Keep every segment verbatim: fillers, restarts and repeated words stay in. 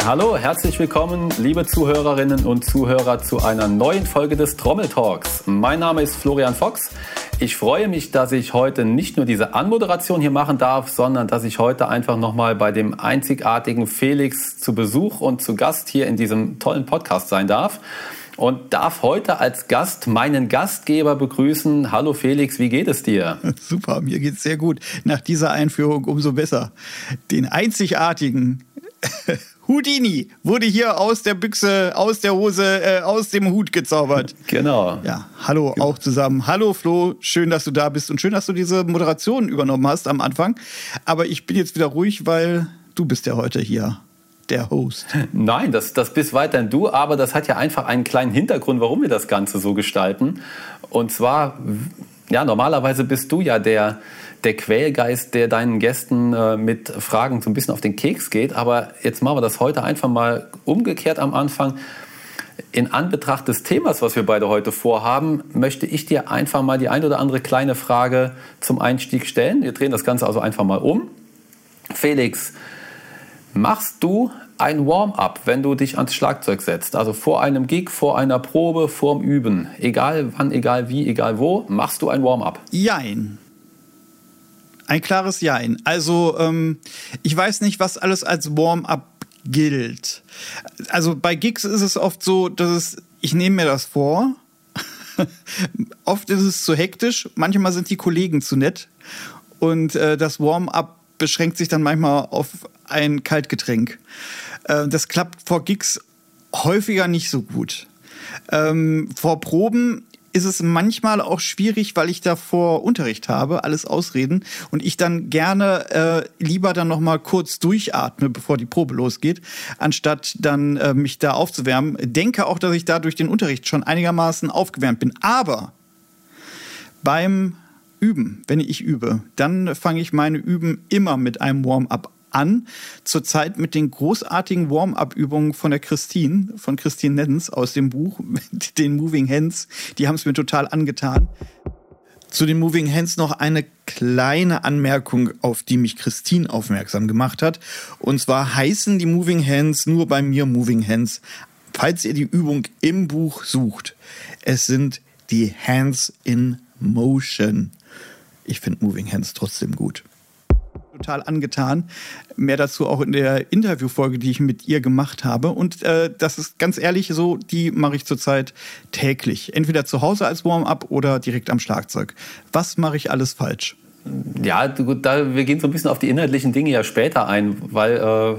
Hallo, herzlich willkommen, liebe Zuhörerinnen und Zuhörer, zu einer neuen Folge des Trommeltalks. Mein Name ist Florian Fox. Ich freue mich, dass ich heute nicht nur diese Anmoderation hier machen darf, sondern dass ich heute einfach nochmal bei dem einzigartigen Felix zu Besuch und zu Gast hier in diesem tollen Podcast sein darf. Und darf heute als Gast meinen Gastgeber begrüßen. Hallo Felix, wie geht es dir? Super, mir geht's sehr gut. Nach dieser Einführung umso besser. Den einzigartigen Houdini wurde hier aus der Büchse, aus der Hose, äh, aus dem Hut gezaubert. Genau. Ja, hallo auch zusammen. Hallo Flo, schön, dass du da bist und schön, dass du diese Moderation übernommen hast am Anfang. Aber ich bin jetzt wieder ruhig, weil du bist ja heute hier. Der Host. Nein, das, das bist weiterhin du, aber das hat ja einfach einen kleinen Hintergrund, warum wir das Ganze so gestalten. Und zwar, ja, normalerweise bist du ja der, der Quälgeist, der deinen Gästen äh, mit Fragen so ein bisschen auf den Keks geht. Aber jetzt machen wir das heute einfach mal umgekehrt am Anfang. In Anbetracht des Themas, was wir beide heute vorhaben, möchte ich dir einfach mal die ein oder andere kleine Frage zum Einstieg stellen. Wir drehen das Ganze also einfach mal um. Felix, machst du ein Warm-up, wenn du dich ans Schlagzeug setzt? Also vor einem Gig, vor einer Probe, vorm Üben. Egal wann, egal wie, egal wo, machst du ein Warm-up? Jein. Ein klares Jein. Also ähm, ich weiß nicht, was alles als Warm-up gilt. Also bei Gigs ist es oft so, dass es, ich nehme mir das vor. Oft ist es zu hektisch, manchmal sind die Kollegen zu nett. Und äh, das Warm-up beschränkt sich dann manchmal auf ein Kaltgetränk. Äh, das klappt vor Gigs häufiger nicht so gut. Ähm, vor Proben ist es manchmal auch schwierig, weil ich davor Unterricht habe, alles Ausreden, und ich dann gerne äh, lieber dann noch mal kurz durchatme, bevor die Probe losgeht, anstatt dann äh, mich da aufzuwärmen. Denke auch, dass ich da durch den Unterricht schon einigermaßen aufgewärmt bin. Aber beim Üben, wenn ich übe, dann fange ich meine Üben immer mit einem Warm-up an. Zurzeit mit den großartigen Warm-up-Übungen von der Christine, von Christine Neddens aus dem Buch, mit den Moving Hands. Die haben es mir total angetan. Zu den Moving Hands noch eine kleine Anmerkung, auf die mich Christine aufmerksam gemacht hat. Und zwar heißen die Moving Hands nur bei mir Moving Hands. Falls ihr die Übung im Buch sucht, es sind die Hands in Motion. Ich finde Moving Hands trotzdem gut. Total angetan. Mehr dazu auch in der Interviewfolge, die ich mit ihr gemacht habe. Und äh, das ist ganz ehrlich so, die mache ich zurzeit täglich. Entweder zu Hause als Warm-up oder direkt am Schlagzeug. Was mache ich alles falsch? Ja, gut, da, wir gehen so ein bisschen auf die inhaltlichen Dinge ja später ein, weil äh,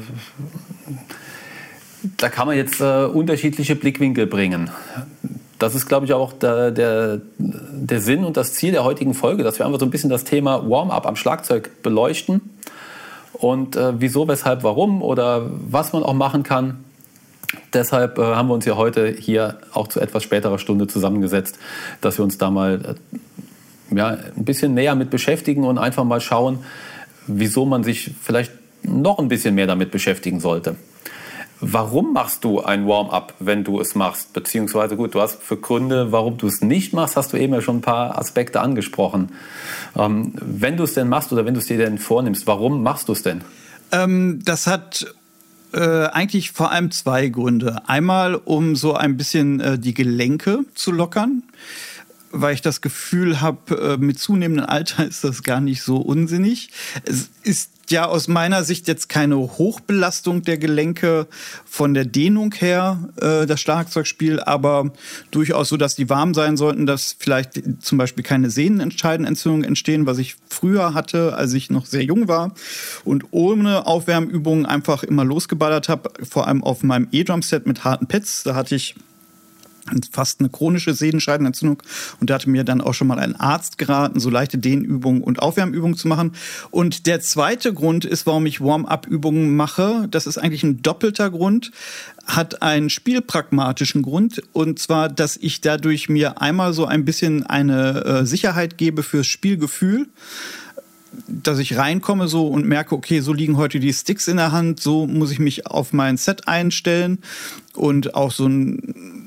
da kann man jetzt äh, unterschiedliche Blickwinkel bringen. Das ist, glaube ich, auch der, der, der Sinn und das Ziel der heutigen Folge, dass wir einfach so ein bisschen das Thema Warm-up am Schlagzeug beleuchten und äh, wieso, weshalb, warum oder was man auch machen kann. Deshalb äh, haben wir uns ja heute hier auch zu etwas späterer Stunde zusammengesetzt, dass wir uns da mal äh, ja, ein bisschen näher mit beschäftigen und einfach mal schauen, wieso man sich vielleicht noch ein bisschen mehr damit beschäftigen sollte. Warum machst du ein Warm-up, wenn du es machst? Beziehungsweise, gut, du hast für Gründe, warum du es nicht machst, hast du eben ja schon ein paar Aspekte angesprochen. Ähm, wenn du es denn machst oder wenn du es dir denn vornimmst, warum machst du es denn? Ähm, das hat äh, eigentlich vor allem zwei Gründe. Einmal, um so ein bisschen äh, die Gelenke zu lockern, weil ich das Gefühl habe, mit zunehmendem Alter ist das gar nicht so unsinnig. Es ist ja aus meiner Sicht jetzt keine Hochbelastung der Gelenke von der Dehnung her, äh, das Schlagzeugspiel, aber durchaus so, dass die warm sein sollten, dass vielleicht zum Beispiel keine Sehnenscheidenentzündungen entstehen, was ich früher hatte, als ich noch sehr jung war und ohne Aufwärmübungen einfach immer losgeballert habe, vor allem auf meinem E-Drum-Set mit harten Pads. Da hatte ich fast eine chronische Sehnenscheidenentzündung und da hatte mir dann auch schon mal ein Arzt geraten, so leichte Dehnübungen und Aufwärmübungen zu machen. Und der zweite Grund ist, warum ich Warm-up-Übungen mache, das ist eigentlich ein doppelter Grund, hat einen spielpragmatischen Grund, und zwar, dass ich dadurch mir einmal so ein bisschen eine äh, Sicherheit gebe fürs Spielgefühl, dass ich reinkomme so und merke, okay, so liegen heute die Sticks in der Hand, so muss ich mich auf mein Set einstellen und auch so ein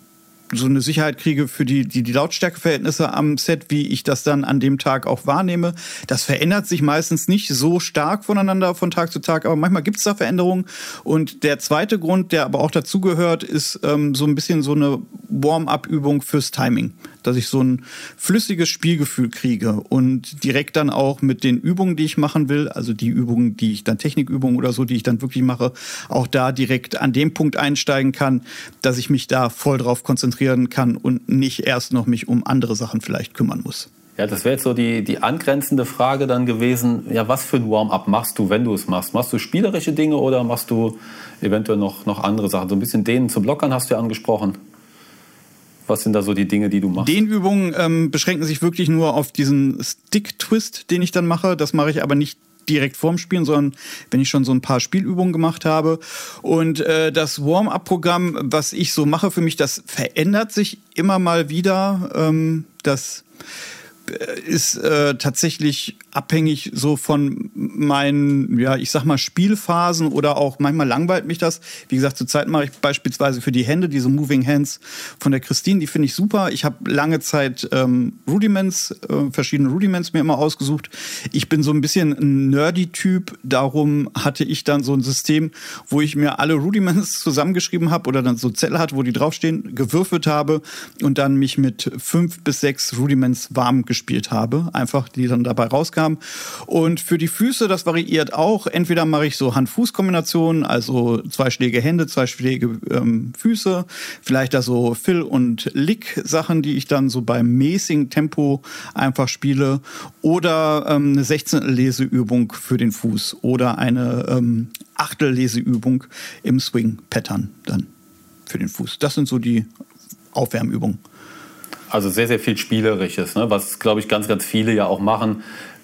so eine Sicherheit kriege für die, die, die Lautstärkeverhältnisse am Set, wie ich das dann an dem Tag auch wahrnehme. Das verändert sich meistens nicht so stark voneinander von Tag zu Tag, aber manchmal gibt es da Veränderungen. Und der zweite Grund, der aber auch dazugehört, ist ähm, so ein bisschen so eine Warm-up-Übung fürs Timing. Dass ich so ein flüssiges Spielgefühl kriege und direkt dann auch mit den Übungen, die ich machen will, also die Übungen, die ich dann Technikübungen oder so, die ich dann wirklich mache, auch da direkt an dem Punkt einsteigen kann, dass ich mich da voll drauf konzentrieren kann und nicht erst noch mich um andere Sachen vielleicht kümmern muss. Ja, das wäre jetzt so die, die angrenzende Frage dann gewesen, ja, was für ein Warm-up machst du, wenn du es machst? Machst du spielerische Dinge oder machst du eventuell noch, noch andere Sachen? So ein bisschen denen zum Lockern hast du ja angesprochen. Was sind da so die Dinge, die du machst? Dehnübungen ähm, beschränken sich wirklich nur auf diesen Stick-Twist, den ich dann mache. Das mache ich aber nicht direkt vorm Spielen, sondern wenn ich schon so ein paar Spielübungen gemacht habe. Und äh, das Warm-up-Programm, was ich so mache für mich, das verändert sich immer mal wieder. Ähm, das ist äh, tatsächlich abhängig so von meinen, ja, ich sag mal Spielphasen oder auch manchmal langweilt mich das. Wie gesagt, zurzeit mache ich beispielsweise für die Hände diese Moving Hands von der Christine, die finde ich super. Ich habe lange Zeit ähm, Rudiments, äh, verschiedene Rudiments mir immer ausgesucht. Ich bin so ein bisschen ein Nerdy-Typ, darum hatte ich dann so ein System, wo ich mir alle Rudiments zusammengeschrieben habe oder dann so Zettel hatte, wo die draufstehen, gewürfelt habe und dann mich mit fünf bis sechs Rudiments warm gespielt habe, einfach die dann dabei rauskamen. Und für die Füße, das variiert auch. Entweder mache ich so Hand-Fuß-Kombinationen, also zwei Schläge Hände, zwei Schläge ähm, Füße, vielleicht da so Fill- und Lick-Sachen, die ich dann so beim mäßigen Tempo einfach spiele. Oder ähm, eine Sechzehntel-Leseübung für den Fuß oder eine ähm, Achtel-Leseübung im Swing-Pattern dann für den Fuß. Das sind so die Aufwärmübungen. Also sehr, sehr viel Spielerisches, ne? Was, glaube ich, ganz, ganz viele ja auch machen,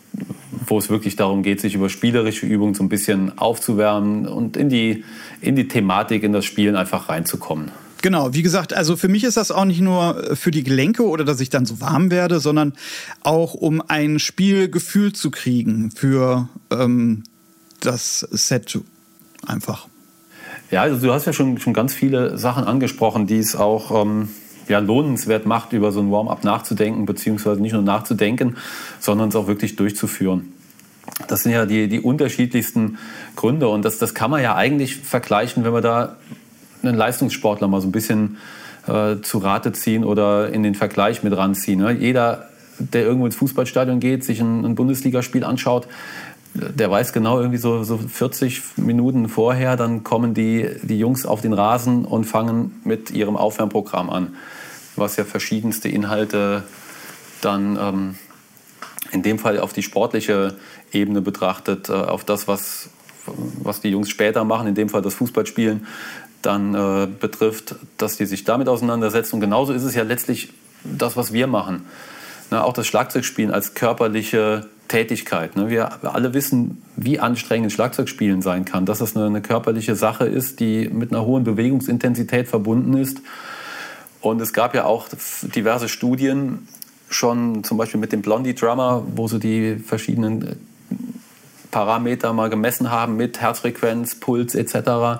wo es wirklich darum geht, sich über spielerische Übungen so ein bisschen aufzuwärmen und in die, in die Thematik, in das Spielen einfach reinzukommen. Genau, wie gesagt, also für mich ist das auch nicht nur für die Gelenke oder dass ich dann so warm werde, sondern auch um ein Spielgefühl zu kriegen für ähm, das Set einfach. Ja, also du hast ja schon, schon ganz viele Sachen angesprochen, die es auch ähm, ja, lohnenswert macht, über so ein Warm-up nachzudenken, beziehungsweise nicht nur nachzudenken, sondern es auch wirklich durchzuführen. Das sind ja die, die unterschiedlichsten Gründe und das, das kann man ja eigentlich vergleichen, wenn wir da einen Leistungssportler mal so ein bisschen äh, zu Rate ziehen oder in den Vergleich mit ranziehen. Ne? Jeder, der irgendwo ins Fußballstadion geht, sich ein, ein Bundesligaspiel anschaut, der weiß genau, irgendwie so, so vierzig Minuten vorher, dann kommen die, die Jungs auf den Rasen und fangen mit ihrem Aufwärmprogramm an, was ja verschiedenste Inhalte dann ähm, in dem Fall auf die sportliche Ebene betrachtet, äh, auf das, was, was die Jungs später machen, in dem Fall das Fußballspielen, dann äh, betrifft, dass die sich damit auseinandersetzen. Und genauso ist es ja letztlich das, was wir machen. Na, auch das Schlagzeugspielen als körperliche Tätigkeit. Ne? Wir alle wissen, wie anstrengend Schlagzeugspielen sein kann, dass das eine, eine körperliche Sache ist, die mit einer hohen Bewegungsintensität verbunden ist. Und es gab ja auch diverse Studien, schon zum Beispiel mit dem Blondie Drummer, wo sie die verschiedenen Parameter mal gemessen haben mit Herzfrequenz, Puls et cetera,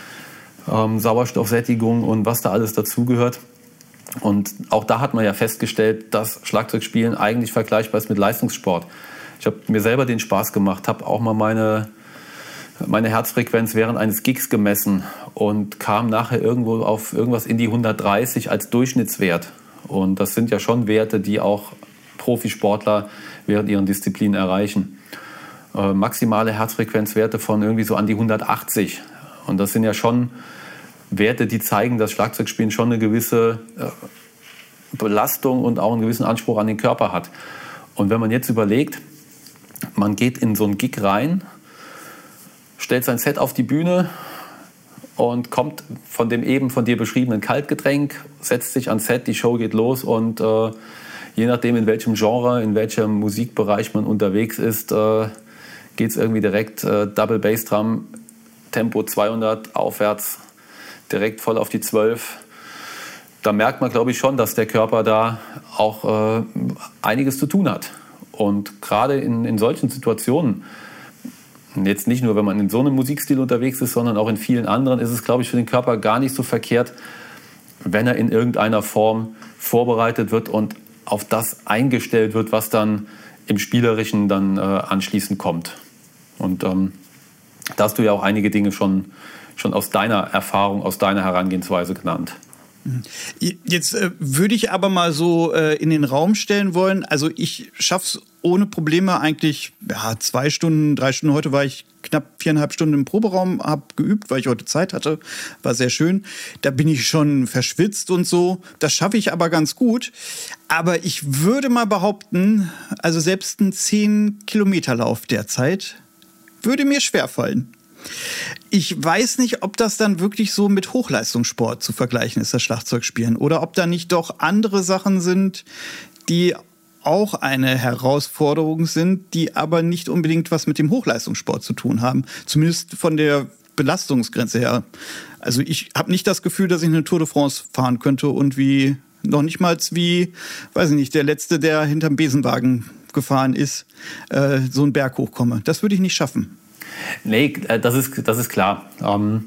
ähm, Sauerstoffsättigung und was da alles dazugehört. Und auch da hat man ja festgestellt, dass Schlagzeugspielen eigentlich vergleichbar ist mit Leistungssport. Ich habe mir selber den Spaß gemacht, habe auch mal meine, meine Herzfrequenz während eines Gigs gemessen und kam nachher irgendwo auf irgendwas in die hundertdreißig als Durchschnittswert. Und das sind ja schon Werte, die auch Profisportler während ihren Disziplinen erreichen. Äh, maximale Herzfrequenzwerte von irgendwie so an die hundertachtzig. Und das sind ja schon Werte, die zeigen, dass Schlagzeugspielen schon eine gewisse äh, Belastung und auch einen gewissen Anspruch an den Körper hat. Und wenn man jetzt überlegt, man geht in so einen Gig rein, stellt sein Set auf die Bühne und kommt von dem eben von dir beschriebenen Kaltgetränk, setzt sich ans Set, die Show geht los und äh, je nachdem, in welchem Genre, in welchem Musikbereich man unterwegs ist, äh, geht es irgendwie direkt äh, Double Bass Drum, Tempo zweihundert aufwärts, direkt voll auf die zwölf. Da merkt man, glaube ich, schon, dass der Körper da auch äh, einiges zu tun hat. Und gerade in, in solchen Situationen, jetzt nicht nur, wenn man in so einem Musikstil unterwegs ist, sondern auch in vielen anderen, ist es, glaube ich, für den Körper gar nicht so verkehrt, wenn er in irgendeiner Form vorbereitet wird und auf das eingestellt wird, was dann im Spielerischen dann äh, anschließend kommt. Und ähm, da hast du ja auch einige Dinge schon, schon aus deiner Erfahrung, aus deiner Herangehensweise genannt. Jetzt äh, würde ich aber mal so äh, in den Raum stellen wollen, also ich schaff's ohne Probleme eigentlich, ja, zwei Stunden, drei Stunden. Heute war ich knapp viereinhalb Stunden im Proberaum, habe geübt, weil ich heute Zeit hatte, war sehr schön. Da bin ich schon verschwitzt und so, das schaffe ich aber ganz gut. Aber ich würde mal behaupten, also selbst ein zehn Kilometer Lauf derzeit würde mir schwerfallen. Ich weiß nicht, ob das dann wirklich so mit Hochleistungssport zu vergleichen ist, das Schlagzeugspielen. Oder ob da nicht doch andere Sachen sind, die auch eine Herausforderung sind, die aber nicht unbedingt was mit dem Hochleistungssport zu tun haben. Zumindest von der Belastungsgrenze her. Also ich habe nicht das Gefühl, dass ich eine Tour de France fahren könnte und wie noch nicht mal wie, weiß ich nicht, der Letzte, der hinterm Besenwagen gefahren ist, äh, so einen Berg hochkomme. Das würde ich nicht schaffen. Nee, das ist, das ist klar. Ähm,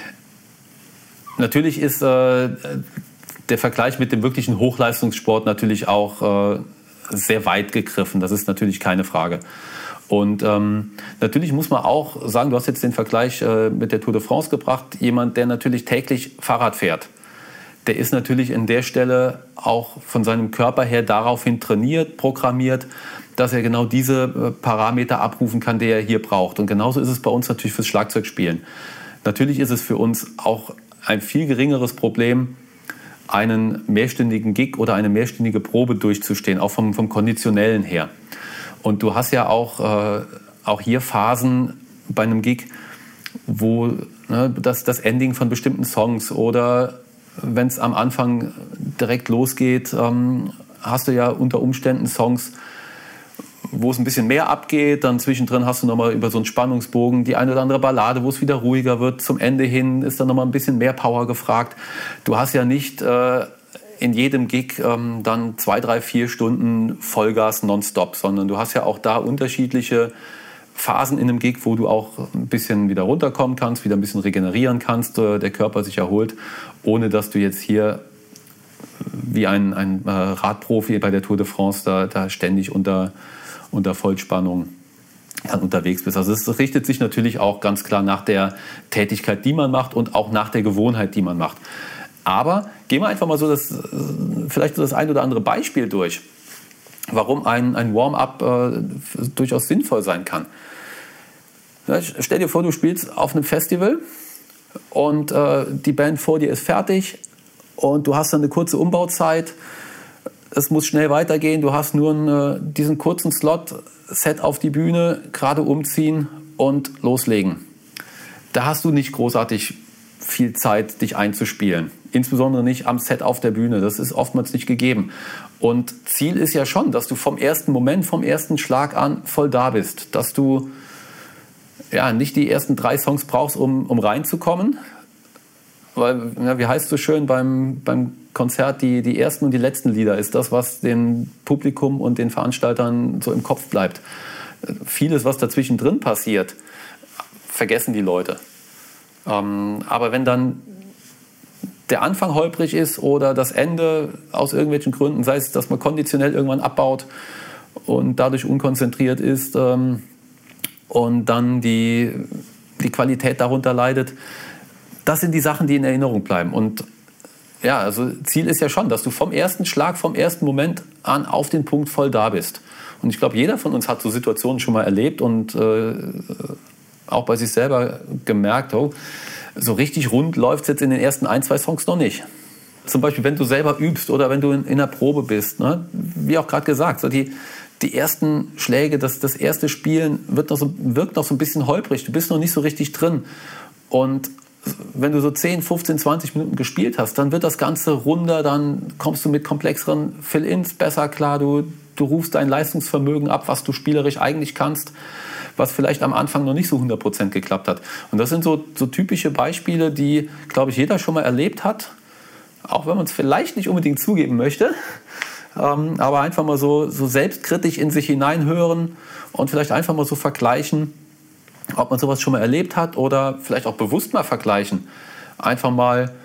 natürlich ist äh, der Vergleich mit dem wirklichen Hochleistungssport natürlich auch äh, sehr weit gegriffen. Das ist natürlich keine Frage. Und ähm, natürlich muss man auch sagen, du hast jetzt den Vergleich äh, mit der Tour de France gebracht, jemand, der natürlich täglich Fahrrad fährt, der ist natürlich an der Stelle auch von seinem Körper her daraufhin trainiert, programmiert, dass er genau diese Parameter abrufen kann, die er hier braucht. Und genauso ist es bei uns natürlich fürs Schlagzeugspielen. Natürlich ist es für uns auch ein viel geringeres Problem, einen mehrstündigen Gig oder eine mehrstündige Probe durchzustehen, auch vom, vom Konditionellen her. Und du hast ja auch, äh, auch hier Phasen bei einem Gig, wo ne, das, das Ending von bestimmten Songs oder wenn es am Anfang direkt losgeht, ähm, hast du ja unter Umständen Songs, wo es ein bisschen mehr abgeht, dann zwischendrin hast du nochmal über so einen Spannungsbogen die eine oder andere Ballade, wo es wieder ruhiger wird. Zum Ende hin ist dann nochmal ein bisschen mehr Power gefragt. Du hast ja nicht äh, in jedem Gig ähm, dann zwei, drei, vier Stunden Vollgas nonstop, sondern du hast ja auch da unterschiedliche Phasen in einem Gig, wo du auch ein bisschen wieder runterkommen kannst, wieder ein bisschen regenerieren kannst, äh, der Körper sich erholt, ohne dass du jetzt hier wie ein, ein äh, Radprofi bei der Tour de France da, da ständig unter unter Vollspannung dann unterwegs bist. Also es richtet sich natürlich auch ganz klar nach der Tätigkeit, die man macht und auch nach der Gewohnheit, die man macht. Aber gehen wir einfach mal so das, vielleicht so das ein oder andere Beispiel durch, warum ein, ein Warm-up äh, durchaus sinnvoll sein kann. Ja, stell dir vor, du spielst auf einem Festival und äh, die Band vor dir ist fertig und du hast dann eine kurze Umbauzeit. Es muss schnell weitergehen, du hast nur einen, diesen kurzen Slot, Set auf die Bühne, gerade umziehen und loslegen. Da hast du nicht großartig viel Zeit, dich einzuspielen. Insbesondere nicht am Set auf der Bühne, das ist oftmals nicht gegeben. Und Ziel ist ja schon, dass du vom ersten Moment, vom ersten Schlag an voll da bist. Dass du ja, nicht die ersten drei Songs brauchst, um, um reinzukommen. Weil, ja, wie heißt es so schön beim, beim Konzert, die, die ersten und die letzten Lieder ist das, was dem Publikum und den Veranstaltern so im Kopf bleibt. Vieles, was dazwischen drin passiert, vergessen die Leute. Ähm, aber wenn dann der Anfang holprig ist oder das Ende aus irgendwelchen Gründen, sei es, dass man konditionell irgendwann abbaut und dadurch unkonzentriert ist ähm, und dann die, die Qualität darunter leidet, das sind die Sachen, die in Erinnerung bleiben. Und ja, also Ziel ist ja schon, dass du vom ersten Schlag, vom ersten Moment an auf den Punkt voll da bist. Und ich glaube, jeder von uns hat so Situationen schon mal erlebt und äh, auch bei sich selber gemerkt, oh, so richtig rund läuft es jetzt in den ersten ein, zwei Songs noch nicht. Zum Beispiel, wenn du selber übst oder wenn du in, in der Probe bist, ne? Wie auch gerade gesagt, so die, die ersten Schläge, das, das erste Spielen wird noch so, wirkt noch so ein bisschen holprig, du bist noch nicht so richtig drin. Und wenn du so zehn, fünfzehn, zwanzig Minuten gespielt hast, dann wird das Ganze runder, dann kommst du mit komplexeren Fill-ins besser klar, du, du rufst dein Leistungsvermögen ab, was du spielerisch eigentlich kannst, was vielleicht am Anfang noch nicht so hundert Prozent geklappt hat. Und das sind so, so typische Beispiele, die, glaube ich, jeder schon mal erlebt hat, auch wenn man es vielleicht nicht unbedingt zugeben möchte, ähm, aber einfach mal so, so selbstkritisch in sich hineinhören und vielleicht einfach mal so vergleichen, ob man sowas schon mal erlebt hat oder vielleicht auch bewusst mal vergleichen. Einfach mal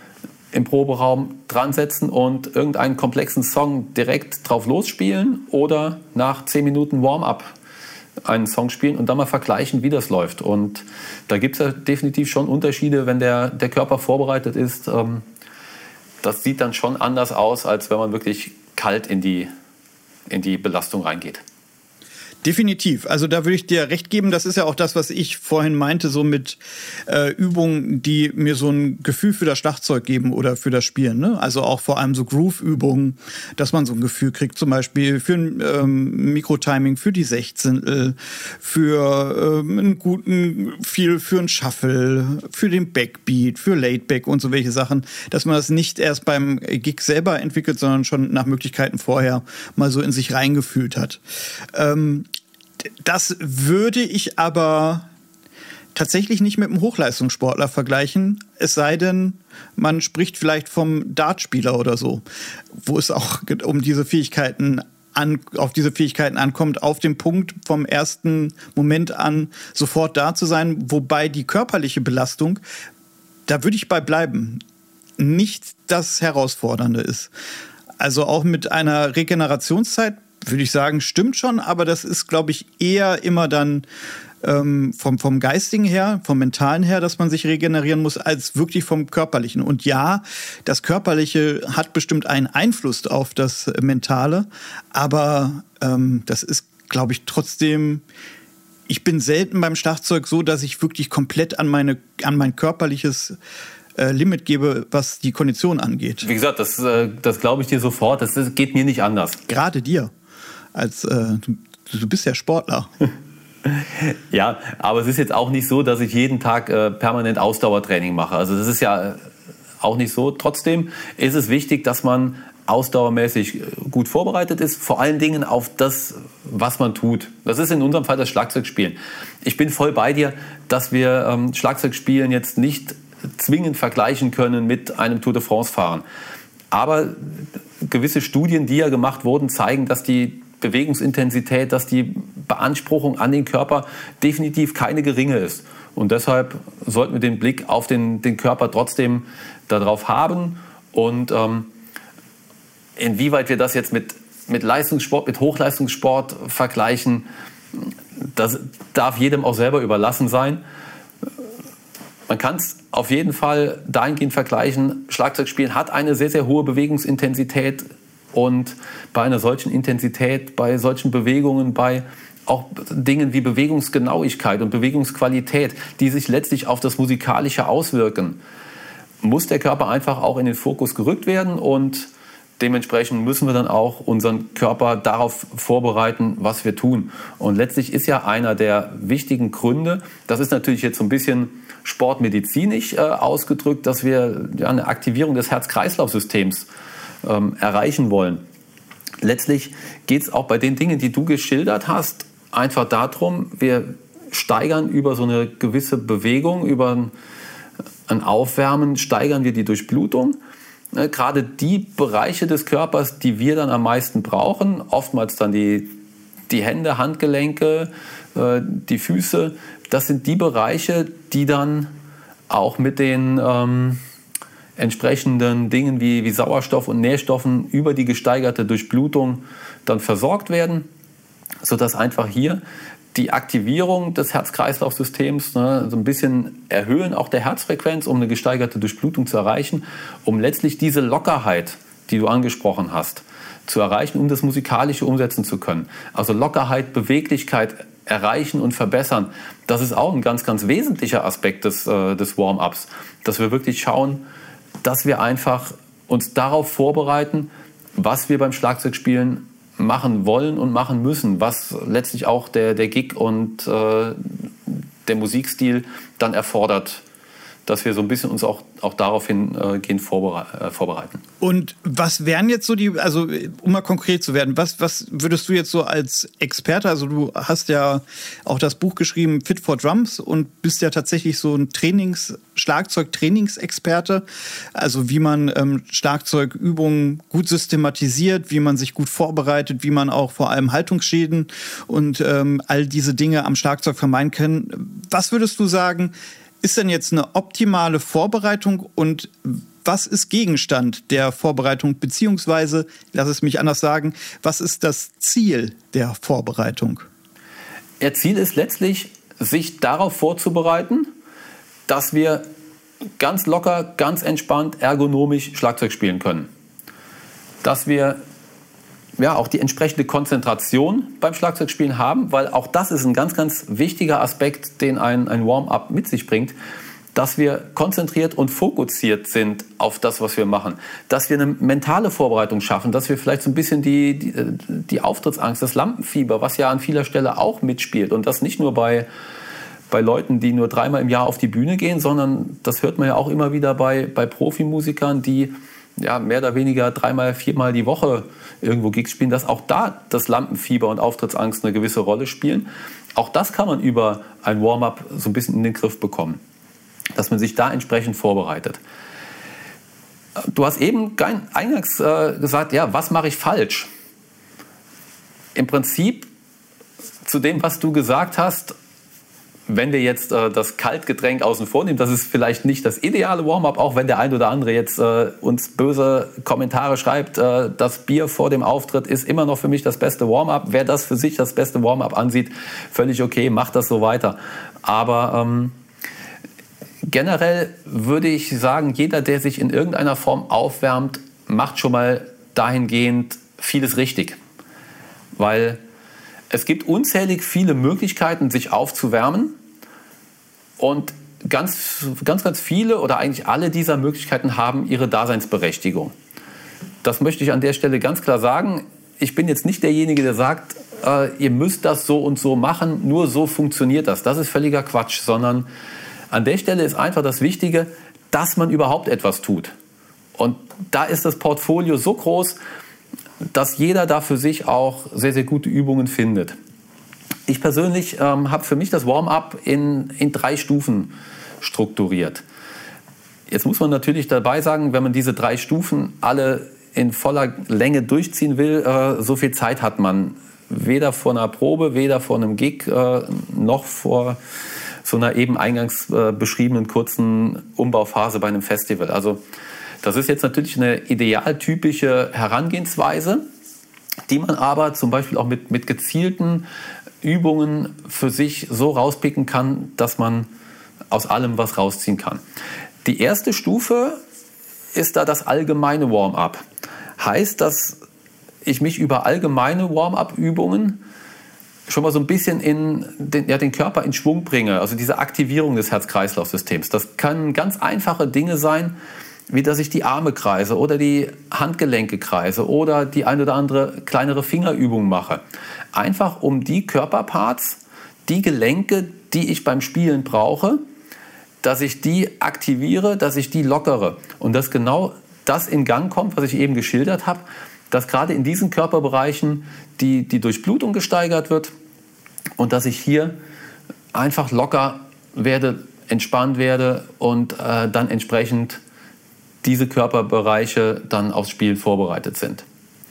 im Proberaum dran setzen und irgendeinen komplexen Song direkt drauf losspielen oder nach zehn Minuten Warm-up einen Song spielen und dann mal vergleichen, wie das läuft. Und da gibt es ja definitiv schon Unterschiede, wenn der, der Körper vorbereitet ist. Ähm, das sieht dann schon anders aus, als wenn man wirklich kalt in die, in die Belastung reingeht. Definitiv. Also da würde ich dir recht geben. Das ist ja auch das, was ich vorhin meinte, so mit äh, Übungen, die mir so ein Gefühl für das Schlagzeug geben oder für das Spielen. Ne? Also auch vor allem so Groove-Übungen, dass man so ein Gefühl kriegt, zum Beispiel für ein ähm, Mikrotiming, für die Sechzehntel, für ähm, einen guten Feel für ein Shuffle, für den Backbeat, für Laidback und so welche Sachen, dass man das nicht erst beim Gig selber entwickelt, sondern schon nach Möglichkeiten vorher mal so in sich reingefühlt hat. Ähm, Das würde ich aber tatsächlich nicht mit einem Hochleistungssportler vergleichen, es sei denn, man spricht vielleicht vom Dartspieler oder so, wo es auch um diese Fähigkeiten an, auf diese Fähigkeiten ankommt, auf dem Punkt vom ersten Moment an sofort da zu sein, wobei die körperliche Belastung, da würde ich bei bleiben, nicht das Herausfordernde ist. Also auch mit einer Regenerationszeit würde ich sagen, stimmt schon, aber das ist, glaube ich, eher immer dann ähm, vom, vom Geistigen her, vom Mentalen her, dass man sich regenerieren muss, als wirklich vom Körperlichen. Und ja, das Körperliche hat bestimmt einen Einfluss auf das Mentale, aber ähm, das ist, glaube ich, trotzdem... Ich bin selten beim Schlagzeug so, dass ich wirklich komplett an, meine, an mein körperliches äh, Limit gebe, was die Kondition angeht. Wie gesagt, das, äh, das glaube ich dir sofort. Das, das geht mir nicht anders. Gerade dir. Als äh, du, du bist ja Sportler. Ja, aber es ist jetzt auch nicht so, dass ich jeden Tag äh, permanent Ausdauertraining mache. Also das ist ja auch nicht so. Trotzdem ist es wichtig, dass man ausdauermäßig gut vorbereitet ist, vor allen Dingen auf das, was man tut. Das ist in unserem Fall das Schlagzeugspielen. Ich bin voll bei dir, dass wir ähm, Schlagzeugspielen jetzt nicht zwingend vergleichen können mit einem Tour de France fahren. Aber gewisse Studien, die ja gemacht wurden, zeigen, dass die Bewegungsintensität, dass die Beanspruchung an den Körper definitiv keine geringe ist. Und deshalb sollten wir den Blick auf den, den Körper trotzdem darauf haben. Und ähm, inwieweit wir das jetzt mit, mit Leistungssport, mit Hochleistungssport vergleichen, das darf jedem auch selber überlassen sein. Man kann es auf jeden Fall dahingehend vergleichen, Schlagzeugspielen hat eine sehr, sehr hohe Bewegungsintensität. Und bei einer solchen Intensität, bei solchen Bewegungen, bei auch Dingen wie Bewegungsgenauigkeit und Bewegungsqualität, die sich letztlich auf das Musikalische auswirken, muss der Körper einfach auch in den Fokus gerückt werden und dementsprechend müssen wir dann auch unseren Körper darauf vorbereiten, was wir tun. Und letztlich ist ja einer der wichtigen Gründe, das ist natürlich jetzt so ein bisschen sportmedizinisch äh, ausgedrückt, dass wir ja, eine Aktivierung des Herz-Kreislauf-Systems ähm, erreichen wollen. Letztlich geht es auch bei den Dingen, die du geschildert hast, einfach darum, wir steigern über so eine gewisse Bewegung, über ein, ein Aufwärmen, steigern wir die Durchblutung. Ne, gerade die Bereiche des Körpers, die wir dann am meisten brauchen, oftmals dann die, die Hände, Handgelenke, äh, die Füße, das sind die Bereiche, die dann auch mit den ähm, entsprechenden Dingen wie, wie Sauerstoff und Nährstoffen über die gesteigerte Durchblutung dann versorgt werden, sodass einfach hier die Aktivierung des Herz-Kreislauf-Systems ne, so ein bisschen erhöhen, auch der Herzfrequenz, um eine gesteigerte Durchblutung zu erreichen, um letztlich diese Lockerheit, die du angesprochen hast, zu erreichen, um das Musikalische umsetzen zu können. Also Lockerheit, Beweglichkeit erreichen und verbessern, das ist auch ein ganz, ganz wesentlicher Aspekt des, äh, des Warm-ups, dass wir wirklich schauen, dass wir einfach uns darauf vorbereiten, was wir beim Schlagzeugspielen machen wollen und machen müssen, was letztlich auch der, der Gig und äh, der Musikstil dann erfordert, dass wir so ein bisschen uns auch, auch daraufhin äh, gehen vorbere- äh, vorbereiten. Und was wären jetzt so die, also um mal konkret zu werden, was, was würdest du jetzt so als Experte, also du hast ja auch das Buch geschrieben, Fit for Drums, und bist ja tatsächlich so ein Trainings, Schlagzeug-Trainingsexperte, also wie man ähm, Schlagzeugübungen gut systematisiert, wie man sich gut vorbereitet, wie man auch vor allem Haltungsschäden und ähm, all diese Dinge am Schlagzeug vermeiden kann. Was würdest du sagen, ist denn jetzt eine optimale Vorbereitung und was ist Gegenstand der Vorbereitung, beziehungsweise, lass es mich anders sagen, was ist das Ziel der Vorbereitung? Ihr Ziel ist letztlich, sich darauf vorzubereiten, dass wir ganz locker, ganz entspannt, ergonomisch Schlagzeug spielen können. Dass wir ja auch die entsprechende Konzentration beim Schlagzeugspielen haben, weil auch das ist ein ganz, ganz wichtiger Aspekt, den ein, ein Warm-up mit sich bringt, dass wir konzentriert und fokussiert sind auf das, was wir machen. Dass wir eine mentale Vorbereitung schaffen, dass wir vielleicht so ein bisschen die, die, die Auftrittsangst, das Lampenfieber, was ja an vieler Stelle auch mitspielt und das nicht nur bei, bei Leuten, die nur dreimal im Jahr auf die Bühne gehen, sondern das hört man ja auch immer wieder bei, bei Profimusikern, die ja, mehr oder weniger dreimal, viermal die Woche irgendwo Gigs spielen, dass auch da das Lampenfieber und Auftrittsangst eine gewisse Rolle spielen. Auch das kann man über ein Warm-up so ein bisschen in den Griff bekommen, dass man sich da entsprechend vorbereitet. Du hast eben eingangs äh, gesagt, ja, was mache ich falsch? Im Prinzip zu dem, was du gesagt hast, wenn wir jetzt äh, das Kaltgetränk außen vor nehmen, das ist vielleicht nicht das ideale Warm-up, auch wenn der ein oder andere jetzt äh, uns böse Kommentare schreibt, äh, das Bier vor dem Auftritt ist immer noch für mich das beste Warm-up. Wer das für sich das beste Warm-up ansieht, völlig okay, macht das so weiter. Aber ähm, generell würde ich sagen, jeder, der sich in irgendeiner Form aufwärmt, macht schon mal dahingehend vieles richtig. Weil es gibt unzählig viele Möglichkeiten, sich aufzuwärmen. Und ganz, ganz, ganz viele oder eigentlich alle dieser Möglichkeiten haben ihre Daseinsberechtigung. Das möchte ich an der Stelle ganz klar sagen. Ich bin jetzt nicht derjenige, der sagt, äh, ihr müsst das so und so machen, nur so funktioniert das. Das ist völliger Quatsch, sondern an der Stelle ist einfach das Wichtige, dass man überhaupt etwas tut. Und da ist das Portfolio so groß, dass jeder da für sich auch sehr, sehr gute Übungen findet. Ich persönlich ähm, habe für mich das Warm-up in, in drei Stufen strukturiert. Jetzt muss man natürlich dabei sagen, wenn man diese drei Stufen alle in voller Länge durchziehen will, äh, so viel Zeit hat man weder vor einer Probe, weder vor einem Gig, äh, noch vor so einer eben eingangs äh, beschriebenen kurzen Umbauphase bei einem Festival. Also das ist jetzt natürlich eine idealtypische Herangehensweise, die man aber zum Beispiel auch mit, mit gezielten Übungen für sich so rauspicken kann, dass man aus allem was rausziehen kann. Die erste Stufe ist da das allgemeine Warm-up. Heißt, dass ich mich über allgemeine Warm-up-Übungen schon mal so ein bisschen in den, ja, den Körper in Schwung bringe, also diese Aktivierung des Herz-Kreislauf-Systems. Das können ganz einfache Dinge sein, wie dass ich die Arme kreise oder die Handgelenke kreise oder die ein oder andere kleinere Fingerübung mache. Einfach um die Körperparts, die Gelenke, die ich beim Spielen brauche, dass ich die aktiviere, dass ich die lockere. Und dass genau das in Gang kommt, was ich eben geschildert habe, dass gerade in diesen Körperbereichen die, die Durchblutung gesteigert wird und dass ich hier einfach locker werde, entspannt werde und äh, dann entsprechend diese Körperbereiche dann aufs Spiel vorbereitet sind.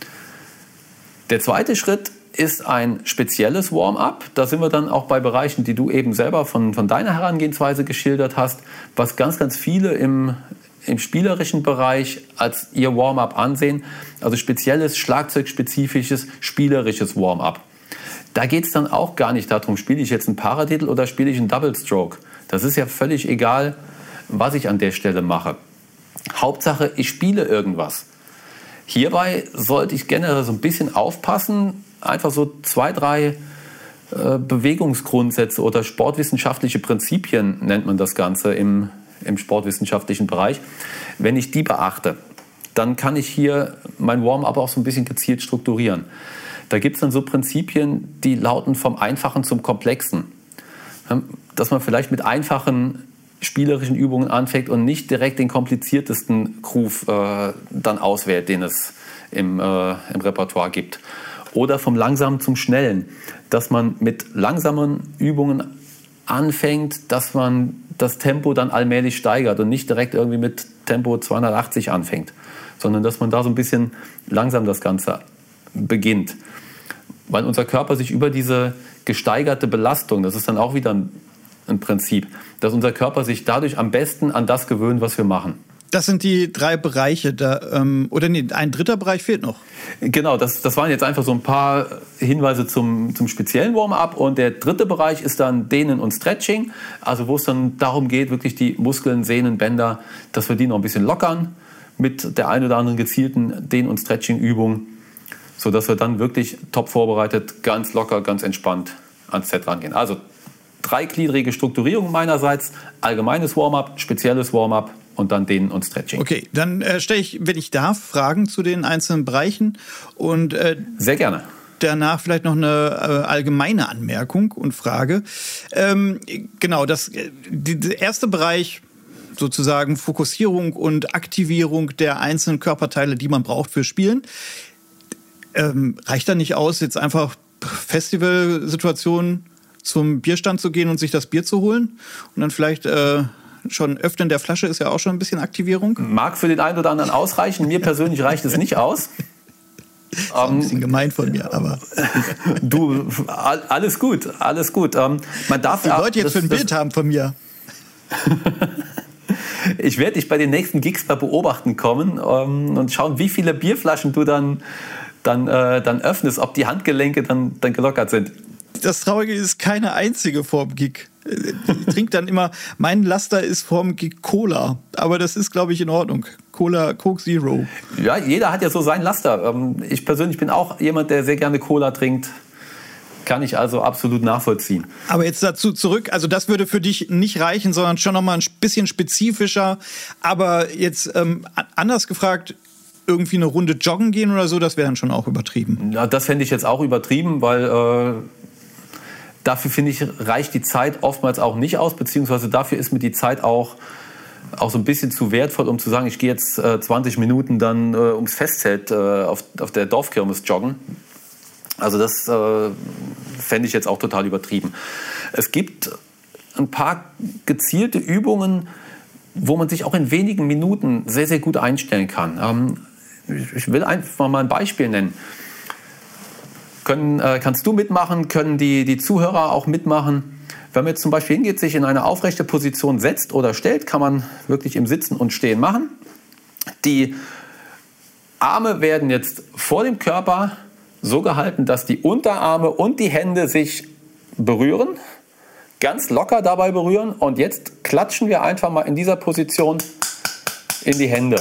Der zweite Schritt ist ein spezielles Warm-up. Da sind wir dann auch bei Bereichen, die du eben selber von, von deiner Herangehensweise geschildert hast, was ganz, ganz viele im, im spielerischen Bereich als ihr Warm-up ansehen. Also spezielles, schlagzeugspezifisches, spielerisches Warm-up. Da geht es dann auch gar nicht darum, spiele ich jetzt einen Paradiddle oder spiele ich einen Double Stroke. Das ist ja völlig egal, was ich an der Stelle mache. Hauptsache, ich spiele irgendwas. Hierbei sollte ich generell so ein bisschen aufpassen, einfach so zwei, drei äh, Bewegungsgrundsätze oder sportwissenschaftliche Prinzipien nennt man das Ganze im, im sportwissenschaftlichen Bereich. Wenn ich die beachte, dann kann ich hier mein Warm-up auch so ein bisschen gezielt strukturieren. Da gibt es dann so Prinzipien, die lauten vom Einfachen zum Komplexen. Dass man vielleicht mit einfachen spielerischen Übungen anfängt und nicht direkt den kompliziertesten Groove äh, dann auswählt, den es im, äh, im Repertoire gibt. Oder vom Langsamen zum Schnellen, dass man mit langsamen Übungen anfängt, dass man das Tempo dann allmählich steigert und nicht direkt irgendwie mit Tempo zweihundertachtzig anfängt, sondern dass man da so ein bisschen langsam das Ganze beginnt. Weil unser Körper sich über diese gesteigerte Belastung, das ist dann auch wieder ein ein Prinzip, dass unser Körper sich dadurch am besten an das gewöhnt, was wir machen. Das sind die drei Bereiche. Da, ähm, oder nee, ein dritter Bereich fehlt noch. Genau, das, das waren jetzt einfach so ein paar Hinweise zum, zum speziellen Warm-up. Und der dritte Bereich ist dann Dehnen und Stretching. Also wo es dann darum geht, wirklich die Muskeln, Sehnen, Bänder, dass wir die noch ein bisschen lockern mit der ein oder anderen gezielten Dehn- und Stretching-Übung, sodass wir dann wirklich top vorbereitet, ganz locker, ganz entspannt ans Set rangehen. Also dreigliedrige Strukturierung meinerseits, allgemeines Warm-up, spezielles Warm-up und dann Dehnen und Stretching. Okay, dann äh, stelle ich, wenn ich darf, Fragen zu den einzelnen Bereichen und äh, sehr gerne. Danach vielleicht noch eine äh, allgemeine Anmerkung und Frage. Ähm, genau, das die, der erste Bereich, sozusagen Fokussierung und Aktivierung der einzelnen Körperteile, die man braucht für Spielen. Ähm, reicht da nicht aus, jetzt einfach Festivalsituationen zum Bierstand zu gehen und sich das Bier zu holen und dann vielleicht äh, schon Öffnen der Flasche ist ja auch schon ein bisschen Aktivierung. Mag für den einen oder anderen ausreichen. Mir persönlich reicht es nicht aus. Das ist auch ein bisschen gemein von mir, aber du, alles gut, alles gut. Ähm, man darf die Leute jetzt das, für ein Bild haben von mir. Ich werde dich bei den nächsten Gigs mal beobachten kommen ähm, und schauen, wie viele Bierflaschen du dann, dann, äh, dann öffnest, ob die Handgelenke dann, dann gelockert sind. Das Traurige ist keine einzige vorm Gig. Ich trinke dann immer, mein Laster ist vorm Gig Cola, aber das ist, glaube ich, in Ordnung. Cola, Coke Zero. Ja, jeder hat ja so sein Laster. Ich persönlich bin auch jemand, der sehr gerne Cola trinkt. Kann ich also absolut nachvollziehen. Aber jetzt dazu zurück, also das würde für dich nicht reichen, sondern schon nochmal ein bisschen spezifischer. Aber jetzt ähm, anders gefragt, irgendwie eine Runde joggen gehen oder so, das wäre dann schon auch übertrieben. Ja, das fände ich jetzt auch übertrieben, weil äh, dafür, finde ich, reicht die Zeit oftmals auch nicht aus, beziehungsweise dafür ist mir die Zeit auch, auch so ein bisschen zu wertvoll, um zu sagen, ich gehe jetzt äh, zwanzig Minuten dann äh, ums Festzelt äh, auf, auf der Dorfkirmes joggen. Also das äh, fände ich jetzt auch total übertrieben. Es gibt ein paar gezielte Übungen, wo man sich auch in wenigen Minuten sehr, sehr gut einstellen kann. Ähm, ich, ich will einfach mal ein Beispiel nennen. Können, äh, kannst du mitmachen, können die, die Zuhörer auch mitmachen. Wenn man jetzt zum Beispiel hingeht, sich in eine aufrechte Position setzt oder stellt, kann man wirklich im Sitzen und Stehen machen. Die Arme werden jetzt vor dem Körper so gehalten, dass die Unterarme und die Hände sich berühren, ganz locker dabei berühren. Und jetzt klatschen wir einfach mal in dieser Position in die Hände.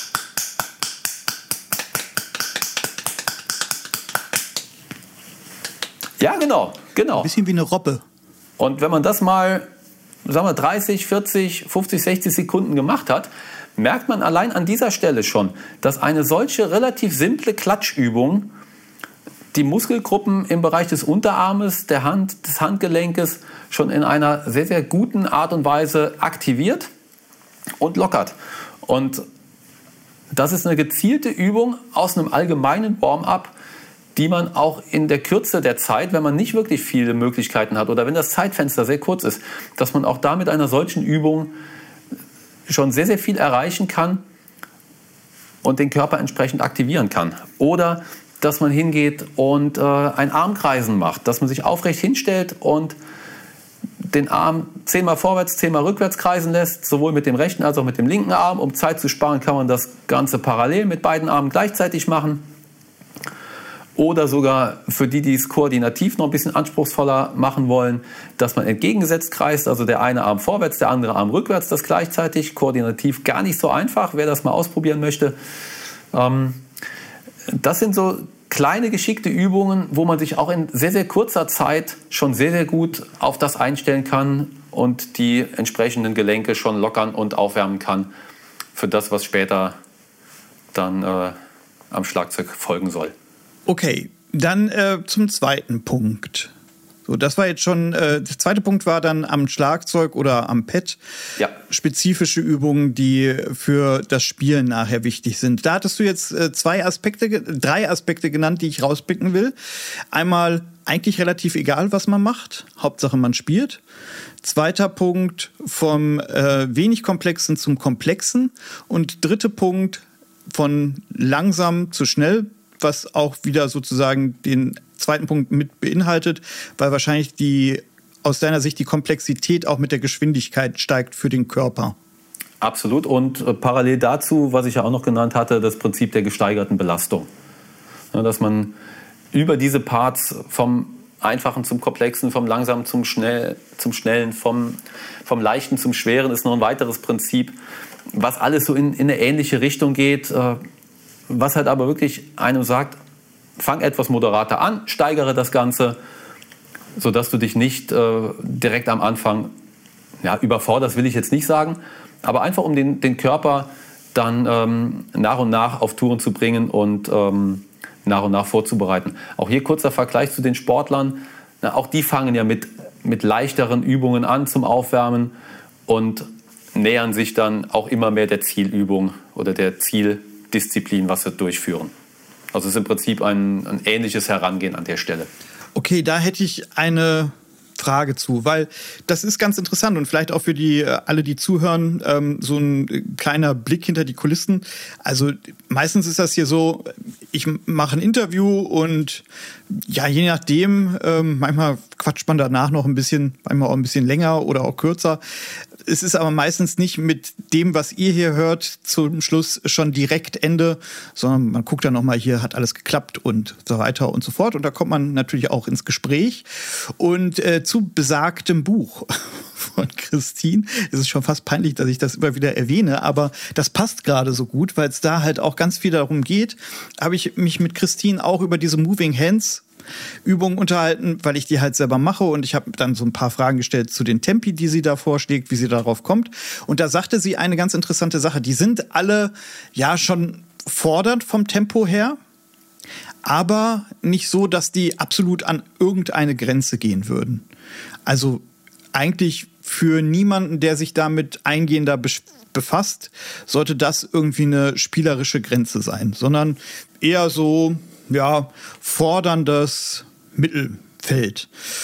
Ja, genau, genau. Ein bisschen wie eine Robbe. Und wenn man das mal, sagen wir, dreißig, vierzig, fünfzig, sechzig Sekunden gemacht hat, merkt man allein an dieser Stelle schon, dass eine solche relativ simple Klatschübung die Muskelgruppen im Bereich des Unterarmes, der Hand, des Handgelenkes schon in einer sehr, sehr guten Art und Weise aktiviert und lockert. Und das ist eine gezielte Übung aus einem allgemeinen Warm-up, die man auch in der Kürze der Zeit, wenn man nicht wirklich viele Möglichkeiten hat oder wenn das Zeitfenster sehr kurz ist, dass man auch da mit einer solchen Übung schon sehr, sehr viel erreichen kann und den Körper entsprechend aktivieren kann. Oder dass man hingeht und äh, ein Armkreisen macht, dass man sich aufrecht hinstellt und den Arm zehnmal vorwärts, zehnmal rückwärts kreisen lässt, sowohl mit dem rechten als auch mit dem linken Arm. Um Zeit zu sparen, kann man das Ganze parallel mit beiden Armen gleichzeitig machen. Oder sogar für die, die es koordinativ noch ein bisschen anspruchsvoller machen wollen, dass man entgegengesetzt kreist, also der eine Arm vorwärts, der andere Arm rückwärts, das gleichzeitig. Koordinativ gar nicht so einfach, wer das mal ausprobieren möchte. Ähm, Das sind so kleine geschickte Übungen, wo man sich auch in sehr, sehr kurzer Zeit schon sehr, sehr gut auf das einstellen kann und die entsprechenden Gelenke schon lockern und aufwärmen kann für das, was später dann äh, am Schlagzeug folgen soll. Okay, dann äh, zum zweiten Punkt. So, das war jetzt schon, äh, der zweite Punkt war dann am Schlagzeug oder am Pad. Ja. Spezifische Übungen, die für das Spielen nachher wichtig sind. Da hattest du jetzt äh, zwei Aspekte, drei Aspekte genannt, die ich rauspicken will. Einmal eigentlich relativ egal, was man macht. Hauptsache, man spielt. Zweiter Punkt, vom äh, wenig Komplexen zum Komplexen. Und dritter Punkt, von langsam zu schnell, was auch wieder sozusagen den zweiten Punkt mit beinhaltet, weil wahrscheinlich die aus deiner Sicht die Komplexität auch mit der Geschwindigkeit steigt für den Körper. Absolut. Und äh, parallel dazu, was ich ja auch noch genannt hatte, das Prinzip der gesteigerten Belastung. Ja, dass man über diese Parts vom Einfachen zum Komplexen, vom Langsamen zum, Schnell, zum Schnellen, vom, vom Leichten zum Schweren ist noch ein weiteres Prinzip, was alles so in, in eine ähnliche Richtung geht, äh, was halt aber wirklich einem sagt, fang etwas moderater an, steigere das Ganze, sodass du dich nicht äh, direkt am Anfang ja, überforderst, will ich jetzt nicht sagen, aber einfach um den, den Körper dann ähm, nach und nach auf Touren zu bringen und ähm, nach und nach vorzubereiten. Auch hier kurzer Vergleich zu den Sportlern. Na, auch die fangen ja mit, mit leichteren Übungen an zum Aufwärmen und nähern sich dann auch immer mehr der Zielübung oder der Zieldisziplin, was sie durchführen. Also es ist im Prinzip ein, ein ähnliches Herangehen an der Stelle. Okay, da hätte ich eine Frage zu, weil das ist ganz interessant und vielleicht auch für die alle, die zuhören, ähm, so ein kleiner Blick hinter die Kulissen. Also meistens ist das hier so, ich mache ein Interview und ja, je nachdem, ähm, manchmal quatscht man danach noch ein bisschen, manchmal auch ein bisschen länger oder auch kürzer. Es ist aber meistens nicht mit dem, was ihr hier hört, zum Schluss schon direkt Ende, sondern man guckt dann nochmal, hier hat alles geklappt und so weiter und so fort. Und da kommt man natürlich auch ins Gespräch. Und äh, zu besagtem Buch von Christine, es ist schon fast peinlich, dass ich das immer wieder erwähne, aber das passt gerade so gut, weil es da halt auch ganz viel darum geht, habe ich mich mit Christine auch über diese Moving Hands Übungen unterhalten, weil ich die halt selber mache und ich habe dann so ein paar Fragen gestellt zu den Tempi, die sie da vorschlägt, wie sie darauf kommt. Und da sagte sie eine ganz interessante Sache. Die sind alle ja schon fordernd vom Tempo her, aber nicht so, dass die absolut an irgendeine Grenze gehen würden. Also eigentlich für niemanden, der sich damit eingehender befasst, sollte das irgendwie eine spielerische Grenze sein, sondern eher so ja, forderndes Mittelfeld.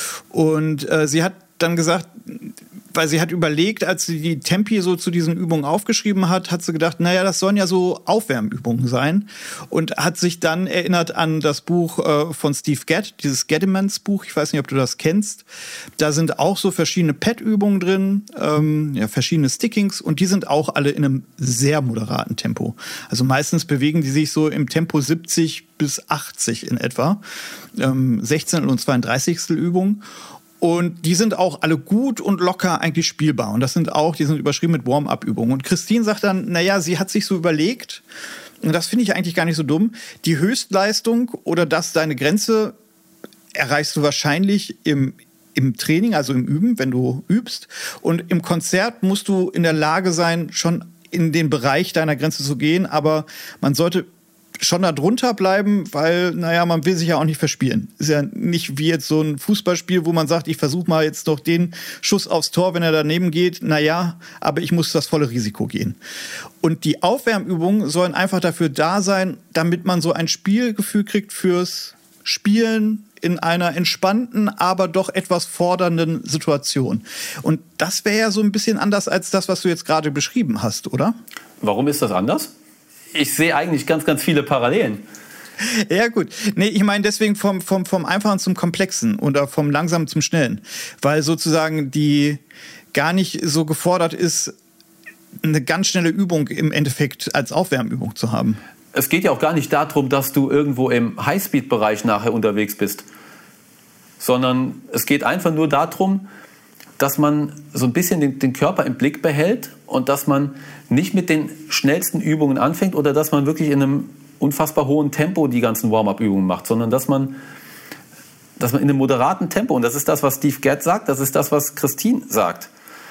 Und äh, sie hat dann gesagt, weil sie hat überlegt, als sie die Tempi so zu diesen Übungen aufgeschrieben hat, hat sie gedacht, naja, das sollen ja so Aufwärmübungen sein. Und hat sich dann erinnert an das Buch äh, von Steve Gadd, dieses Gaddimans Buch, ich weiß nicht, ob du das kennst. Da sind auch so verschiedene Pad-Übungen drin, ähm, ja, verschiedene Stickings und die sind auch alle in einem sehr moderaten Tempo. Also meistens bewegen die sich so im Tempo siebzig bis achtzig in etwa. Ähm, sechzehntel und zweiunddreißigstel Übungen. Und die sind auch alle gut und locker eigentlich spielbar. Und das sind auch, die sind überschrieben mit Warm-up-Übungen. Und Christine sagt dann, naja, sie hat sich so überlegt, und das finde ich eigentlich gar nicht so dumm, die Höchstleistung oder das deine Grenze erreichst du wahrscheinlich im, im Training, also im Üben, wenn du übst. Und im Konzert musst du in der Lage sein, schon in den Bereich deiner Grenze zu gehen. Aber man sollte schon da drunter bleiben, weil, naja, man will sich ja auch nicht verspielen. Ist ja nicht wie jetzt so ein Fußballspiel, wo man sagt, ich versuche mal jetzt noch den Schuss aufs Tor, wenn er daneben geht. Naja, aber ich muss das volle Risiko gehen. Und die Aufwärmübungen sollen einfach dafür da sein, damit man so ein Spielgefühl kriegt fürs Spielen in einer entspannten, aber doch etwas fordernden Situation. Und das wäre ja so ein bisschen anders als das, was du jetzt gerade beschrieben hast, oder? Warum ist das anders? Ich sehe eigentlich ganz, ganz viele Parallelen. Ja gut, nee, ich meine deswegen vom, vom, vom Einfachen zum Komplexen oder vom Langsamen zum Schnellen, weil sozusagen die gar nicht so gefordert ist, eine ganz schnelle Übung im Endeffekt als Aufwärmübung zu haben. Es geht ja auch gar nicht darum, dass du irgendwo im Highspeed-Bereich nachher unterwegs bist, sondern es geht einfach nur darum, dass man so ein bisschen den, den Körper im Blick behält und dass man nicht mit den schnellsten Übungen anfängt oder dass man wirklich in einem unfassbar hohen Tempo die ganzen Warm-up-Übungen macht, sondern dass man, dass man in einem moderaten Tempo, und das ist das, was Steve Gadd sagt, das ist das, was Christine sagt.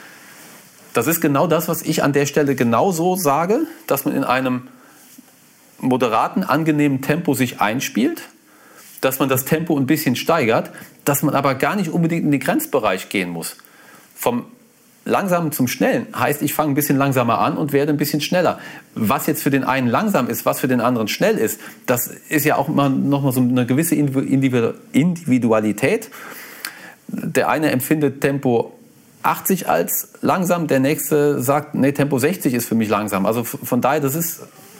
Das ist genau das, was ich an der Stelle genauso sage, dass man in einem moderaten, angenehmen Tempo sich einspielt, dass man das Tempo ein bisschen steigert, dass man aber gar nicht unbedingt in den Grenzbereich gehen muss. Vom Langsamen zum Schnellen heißt, ich fange ein bisschen langsamer an und werde ein bisschen schneller. Was jetzt für den einen langsam ist, was für den anderen schnell ist, das ist ja auch mal noch mal so eine gewisse Individualität. Der eine empfindet Tempo achtzig als langsam, der nächste sagt, nee, Tempo sechzig ist für mich langsam. Also von daher, das ist,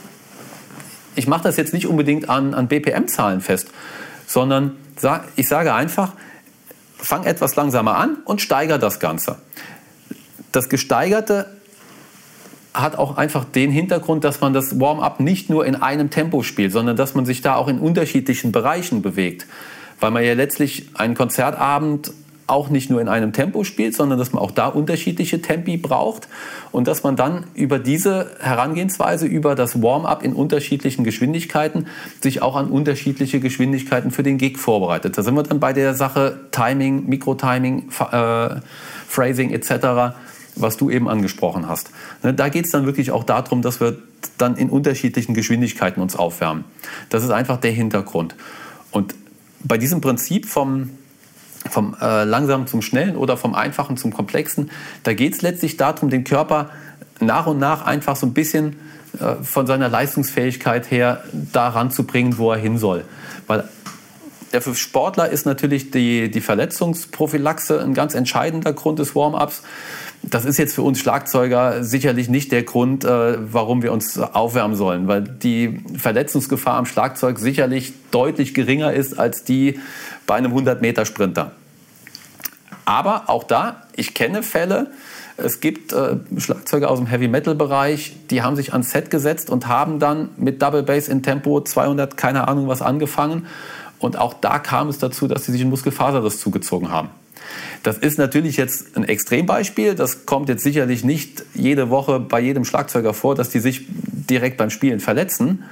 ich mache das jetzt nicht unbedingt an, an B P M-Zahlen fest, sondern ich sage einfach, fang etwas langsamer an und steigere das Ganze. Das Gesteigerte hat auch einfach den Hintergrund, dass man das Warm-up nicht nur in einem Tempo spielt, sondern dass man sich da auch in unterschiedlichen Bereichen bewegt. Weil man ja letztlich einen Konzertabend auch nicht nur in einem Tempo spielt, sondern dass man auch da unterschiedliche Tempi braucht und dass man dann über diese Herangehensweise, über das Warm-up in unterschiedlichen Geschwindigkeiten, sich auch an unterschiedliche Geschwindigkeiten für den Gig vorbereitet. Da sind wir dann bei der Sache Timing, Mikrotiming, äh, Phrasing et cetera, was du eben angesprochen hast. Da geht es dann wirklich auch darum, dass wir dann in unterschiedlichen Geschwindigkeiten uns aufwärmen. Das ist einfach der Hintergrund. Und bei diesem Prinzip vom vom äh, langsamen zum schnellen oder vom einfachen zum komplexen, da geht es letztlich darum, den Körper nach und nach einfach so ein bisschen äh, von seiner Leistungsfähigkeit her da ranzubringen, wo er hin soll. Weil ja, für Sportler ist natürlich die, die Verletzungsprophylaxe ein ganz entscheidender Grund des Warm-ups. Das ist jetzt für uns Schlagzeuger sicherlich nicht der Grund, äh, warum wir uns aufwärmen sollen, weil die Verletzungsgefahr am Schlagzeug sicherlich deutlich geringer ist als die bei einem hundert-Meter-Sprinter. Aber auch da, ich kenne Fälle, es gibt äh, Schlagzeuger aus dem Heavy-Metal-Bereich, die haben sich ans Set gesetzt und haben dann mit Double Bass in Tempo zweihundert, keine Ahnung was, angefangen. Und auch da kam es dazu, dass sie sich einen Muskelfaserriss zugezogen haben. Das ist natürlich jetzt ein Extrembeispiel. Das kommt jetzt sicherlich nicht jede Woche bei jedem Schlagzeuger vor, dass die sich direkt beim Spielen verletzen.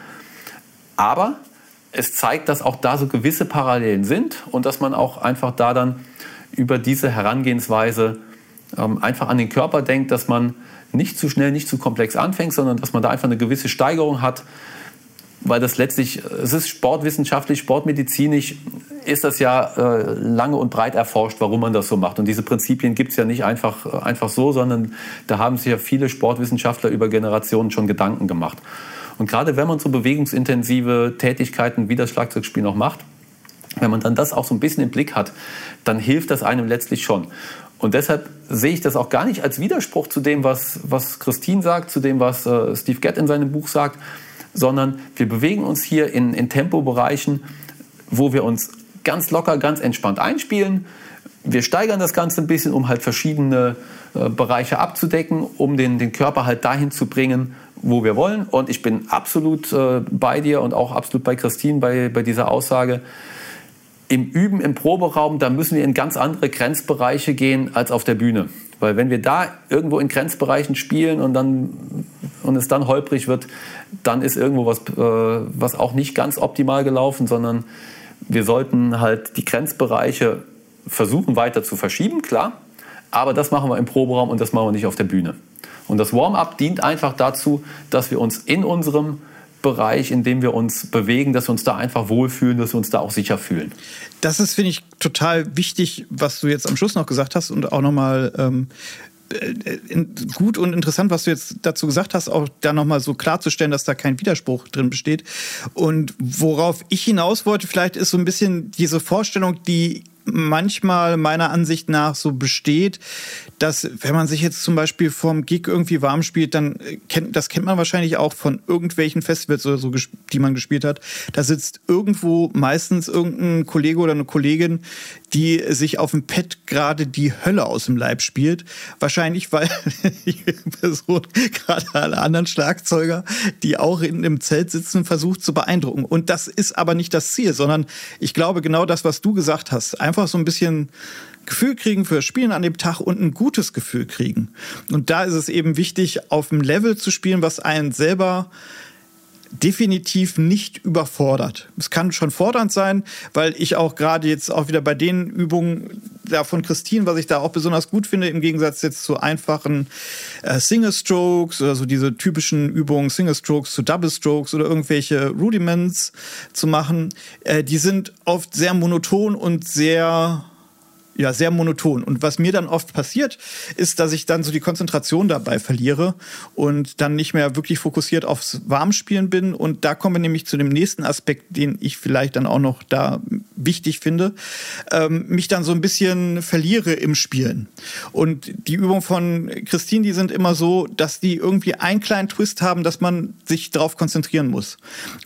Aber es zeigt, dass auch da so gewisse Parallelen sind und dass man auch einfach da dann über diese Herangehensweise ähm, einfach an den Körper denkt, dass man nicht zu schnell, nicht zu komplex anfängt, sondern dass man da einfach eine gewisse Steigerung hat, weil das letztlich, es ist sportwissenschaftlich, sportmedizinisch, ist das ja äh, lange und breit erforscht, warum man das so macht. Und diese Prinzipien gibt es ja nicht einfach, einfach so, sondern da haben sich ja viele Sportwissenschaftler über Generationen schon Gedanken gemacht. Und gerade wenn man so bewegungsintensive Tätigkeiten wie das Schlagzeugspiel noch macht, wenn man dann das auch so ein bisschen im Blick hat, dann hilft das einem letztlich schon. Und deshalb sehe ich das auch gar nicht als Widerspruch zu dem, was, was Christine sagt, zu dem, was äh, Steve Gadd in seinem Buch sagt, sondern wir bewegen uns hier in, in Tempobereichen, wo wir uns ganz locker, ganz entspannt einspielen. Wir steigern das Ganze ein bisschen, um halt verschiedene äh, Bereiche abzudecken, um den, den Körper halt dahin zu bringen, wo wir wollen. Und ich bin absolut äh, bei dir und auch absolut bei Christine bei, bei dieser Aussage. Im Üben, im Proberaum, da müssen wir in ganz andere Grenzbereiche gehen als auf der Bühne. Weil wenn wir da irgendwo in Grenzbereichen spielen und, dann, und es dann holprig wird, dann ist irgendwo was, äh, was auch nicht ganz optimal gelaufen, sondern wir sollten halt die Grenzbereiche versuchen weiter zu verschieben, klar. Aber das machen wir im Proberaum und das machen wir nicht auf der Bühne. Und das Warm-up dient einfach dazu, dass wir uns in unserem Bereich, in dem wir uns bewegen, dass wir uns da einfach wohlfühlen, dass wir uns da auch sicher fühlen. Das ist, finde ich, total wichtig, was du jetzt am Schluss noch gesagt hast und auch nochmal ähm, gut und interessant, was du jetzt dazu gesagt hast, auch da nochmal so klarzustellen, dass da kein Widerspruch drin besteht. Und worauf ich hinaus wollte, vielleicht ist so ein bisschen diese Vorstellung, die manchmal meiner Ansicht nach so besteht, dass wenn man sich jetzt zum Beispiel vorm Gig irgendwie warm spielt, dann kennt, das kennt man wahrscheinlich auch von irgendwelchen Festivals oder so, die man gespielt hat. Da sitzt irgendwo meistens irgendein Kollege oder eine Kollegin, die sich auf dem Pad gerade die Hölle aus dem Leib spielt. Wahrscheinlich, weil die Person gerade alle anderen Schlagzeuger, die auch in einem Zelt sitzen, versucht zu beeindrucken. Und das ist aber nicht das Ziel, sondern ich glaube genau das, was du gesagt hast. Einfach so ein bisschen Gefühl kriegen für das Spielen an dem Tag und ein gutes Gefühl kriegen. Und da ist es eben wichtig, auf einem Level zu spielen, was einen selber definitiv nicht überfordert. Es kann schon fordernd sein, weil ich auch gerade jetzt auch wieder bei den Übungen da von Christine, was ich da auch besonders gut finde, im Gegensatz jetzt zu einfachen äh, Single Strokes oder so diese typischen Übungen, Single Strokes zu Double Strokes oder irgendwelche Rudiments zu machen, äh, die sind oft sehr monoton und sehr Ja, sehr monoton. Und was mir dann oft passiert, ist, dass ich dann so die Konzentration dabei verliere und dann nicht mehr wirklich fokussiert aufs Warmspielen bin. Und da kommen wir nämlich zu dem nächsten Aspekt, den ich vielleicht dann auch noch da wichtig finde, ähm, mich dann so ein bisschen verliere im Spielen. Und die Übungen von Christine, die sind immer so, dass die irgendwie einen kleinen Twist haben, dass man sich darauf konzentrieren muss. Und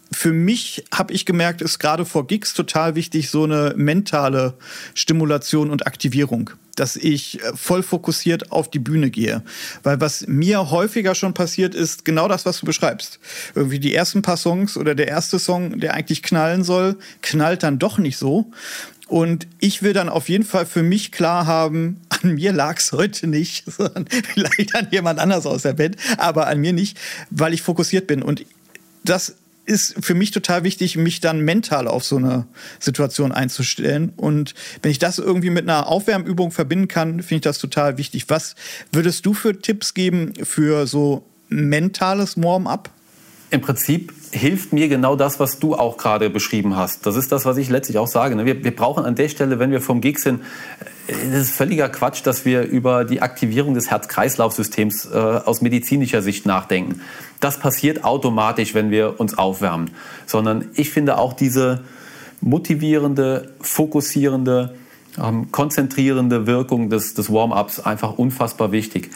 für mich habe ich gemerkt, ist gerade vor Gigs total wichtig, so eine mentale Stimulation und Aktivierung, dass ich voll fokussiert auf die Bühne gehe. Weil was mir häufiger schon passiert ist, genau das, was du beschreibst. Irgendwie die ersten paar Songs oder der erste Song, der eigentlich knallen soll, knallt dann doch nicht so. Und ich will dann auf jeden Fall für mich klar haben, an mir lag's heute nicht, sondern vielleicht an jemand anders aus der Band, aber an mir nicht, weil ich fokussiert bin. Und das ist für mich total wichtig, mich dann mental auf so eine Situation einzustellen. Und wenn ich das irgendwie mit einer Aufwärmübung verbinden kann, finde ich das total wichtig. Was würdest du für Tipps geben für so mentales Warm-up? Im Prinzip hilft mir genau das, was du auch gerade beschrieben hast. Das ist das, was ich letztlich auch sage. Wir, wir brauchen an der Stelle, wenn wir vom Gig sind, es ist völliger Quatsch, dass wir über die Aktivierung des Herz-Kreislauf-Systems äh, aus medizinischer Sicht nachdenken. Das passiert automatisch, wenn wir uns aufwärmen. Sondern ich finde auch diese motivierende, fokussierende, ähm, konzentrierende Wirkung des, des Warm-ups einfach unfassbar wichtig.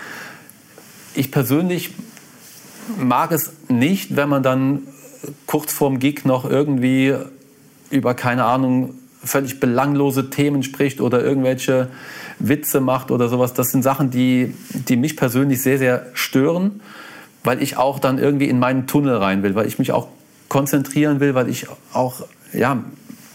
Ich persönlich mag es nicht, wenn man dann kurz vorm Gig noch irgendwie über, keine Ahnung, völlig belanglose Themen spricht oder irgendwelche Witze macht oder sowas. Das sind Sachen, die, die mich persönlich sehr, sehr stören, weil ich auch dann irgendwie in meinen Tunnel rein will, weil ich mich auch konzentrieren will, weil ich auch, ja,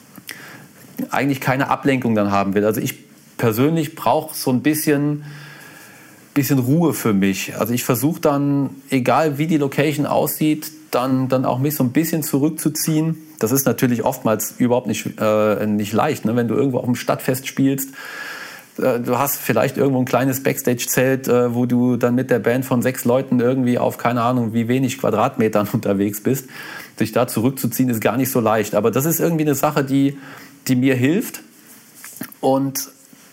eigentlich keine Ablenkung dann haben will. Also ich persönlich brauche so ein bisschen, bisschen Ruhe für mich. Also ich versuche dann, egal wie die Location aussieht, dann, dann auch mich so ein bisschen zurückzuziehen. Das ist natürlich oftmals überhaupt nicht, äh, nicht leicht, ne? Wenn du irgendwo auf dem Stadtfest spielst. Äh, du hast vielleicht irgendwo ein kleines Backstage-Zelt, äh, wo du dann mit der Band von sechs Leuten irgendwie auf keine Ahnung wie wenig Quadratmetern unterwegs bist. Sich da zurückzuziehen ist gar nicht so leicht. Aber das ist irgendwie eine Sache, die, die mir hilft und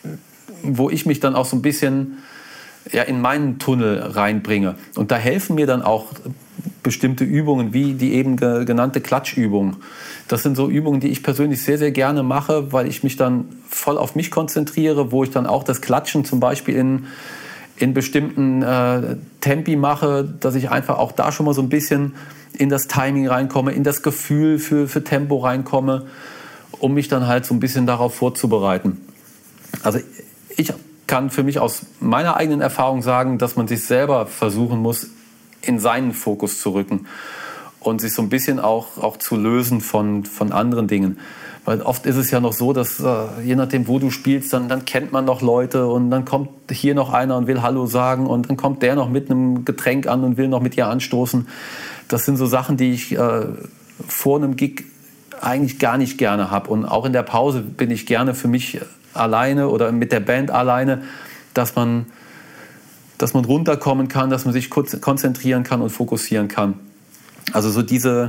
wo ich mich dann auch so ein bisschen ja, in meinen Tunnel reinbringe. Und da helfen mir dann auch bestimmte Übungen, wie die eben ge- genannte Klatschübung. Das sind so Übungen, die ich persönlich sehr, sehr gerne mache, weil ich mich dann voll auf mich konzentriere, wo ich dann auch das Klatschen zum Beispiel in, in bestimmten äh, Tempi mache, dass ich einfach auch da schon mal so ein bisschen in das Timing reinkomme, in das Gefühl für, für Tempo reinkomme, um mich dann halt so ein bisschen darauf vorzubereiten. Also ich kann für mich aus meiner eigenen Erfahrung sagen, dass man sich selber versuchen muss, in seinen Fokus zu rücken und sich so ein bisschen auch, auch zu lösen von, von anderen Dingen. Weil oft ist es ja noch so, dass äh, je nachdem, wo du spielst, dann, dann kennt man noch Leute und dann kommt hier noch einer und will Hallo sagen und dann kommt der noch mit einem Getränk an und will noch mit dir anstoßen. Das sind so Sachen, die ich äh, vor einem Gig eigentlich gar nicht gerne habe. Und auch in der Pause bin ich gerne für mich alleine oder mit der Band alleine, dass man, dass man runterkommen kann, dass man sich kurz konzentrieren kann und fokussieren kann. Also so diese,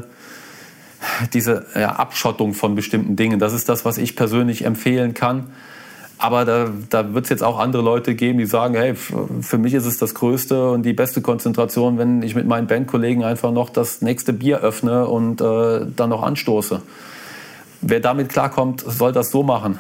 diese ja, Abschottung von bestimmten Dingen, das ist das, was ich persönlich empfehlen kann. Aber da, da wird es jetzt auch andere Leute geben, die sagen, hey, für mich ist es das Größte und die beste Konzentration, wenn ich mit meinen Bandkollegen einfach noch das nächste Bier öffne und äh, dann noch anstoße. Wer damit klarkommt, soll das so machen.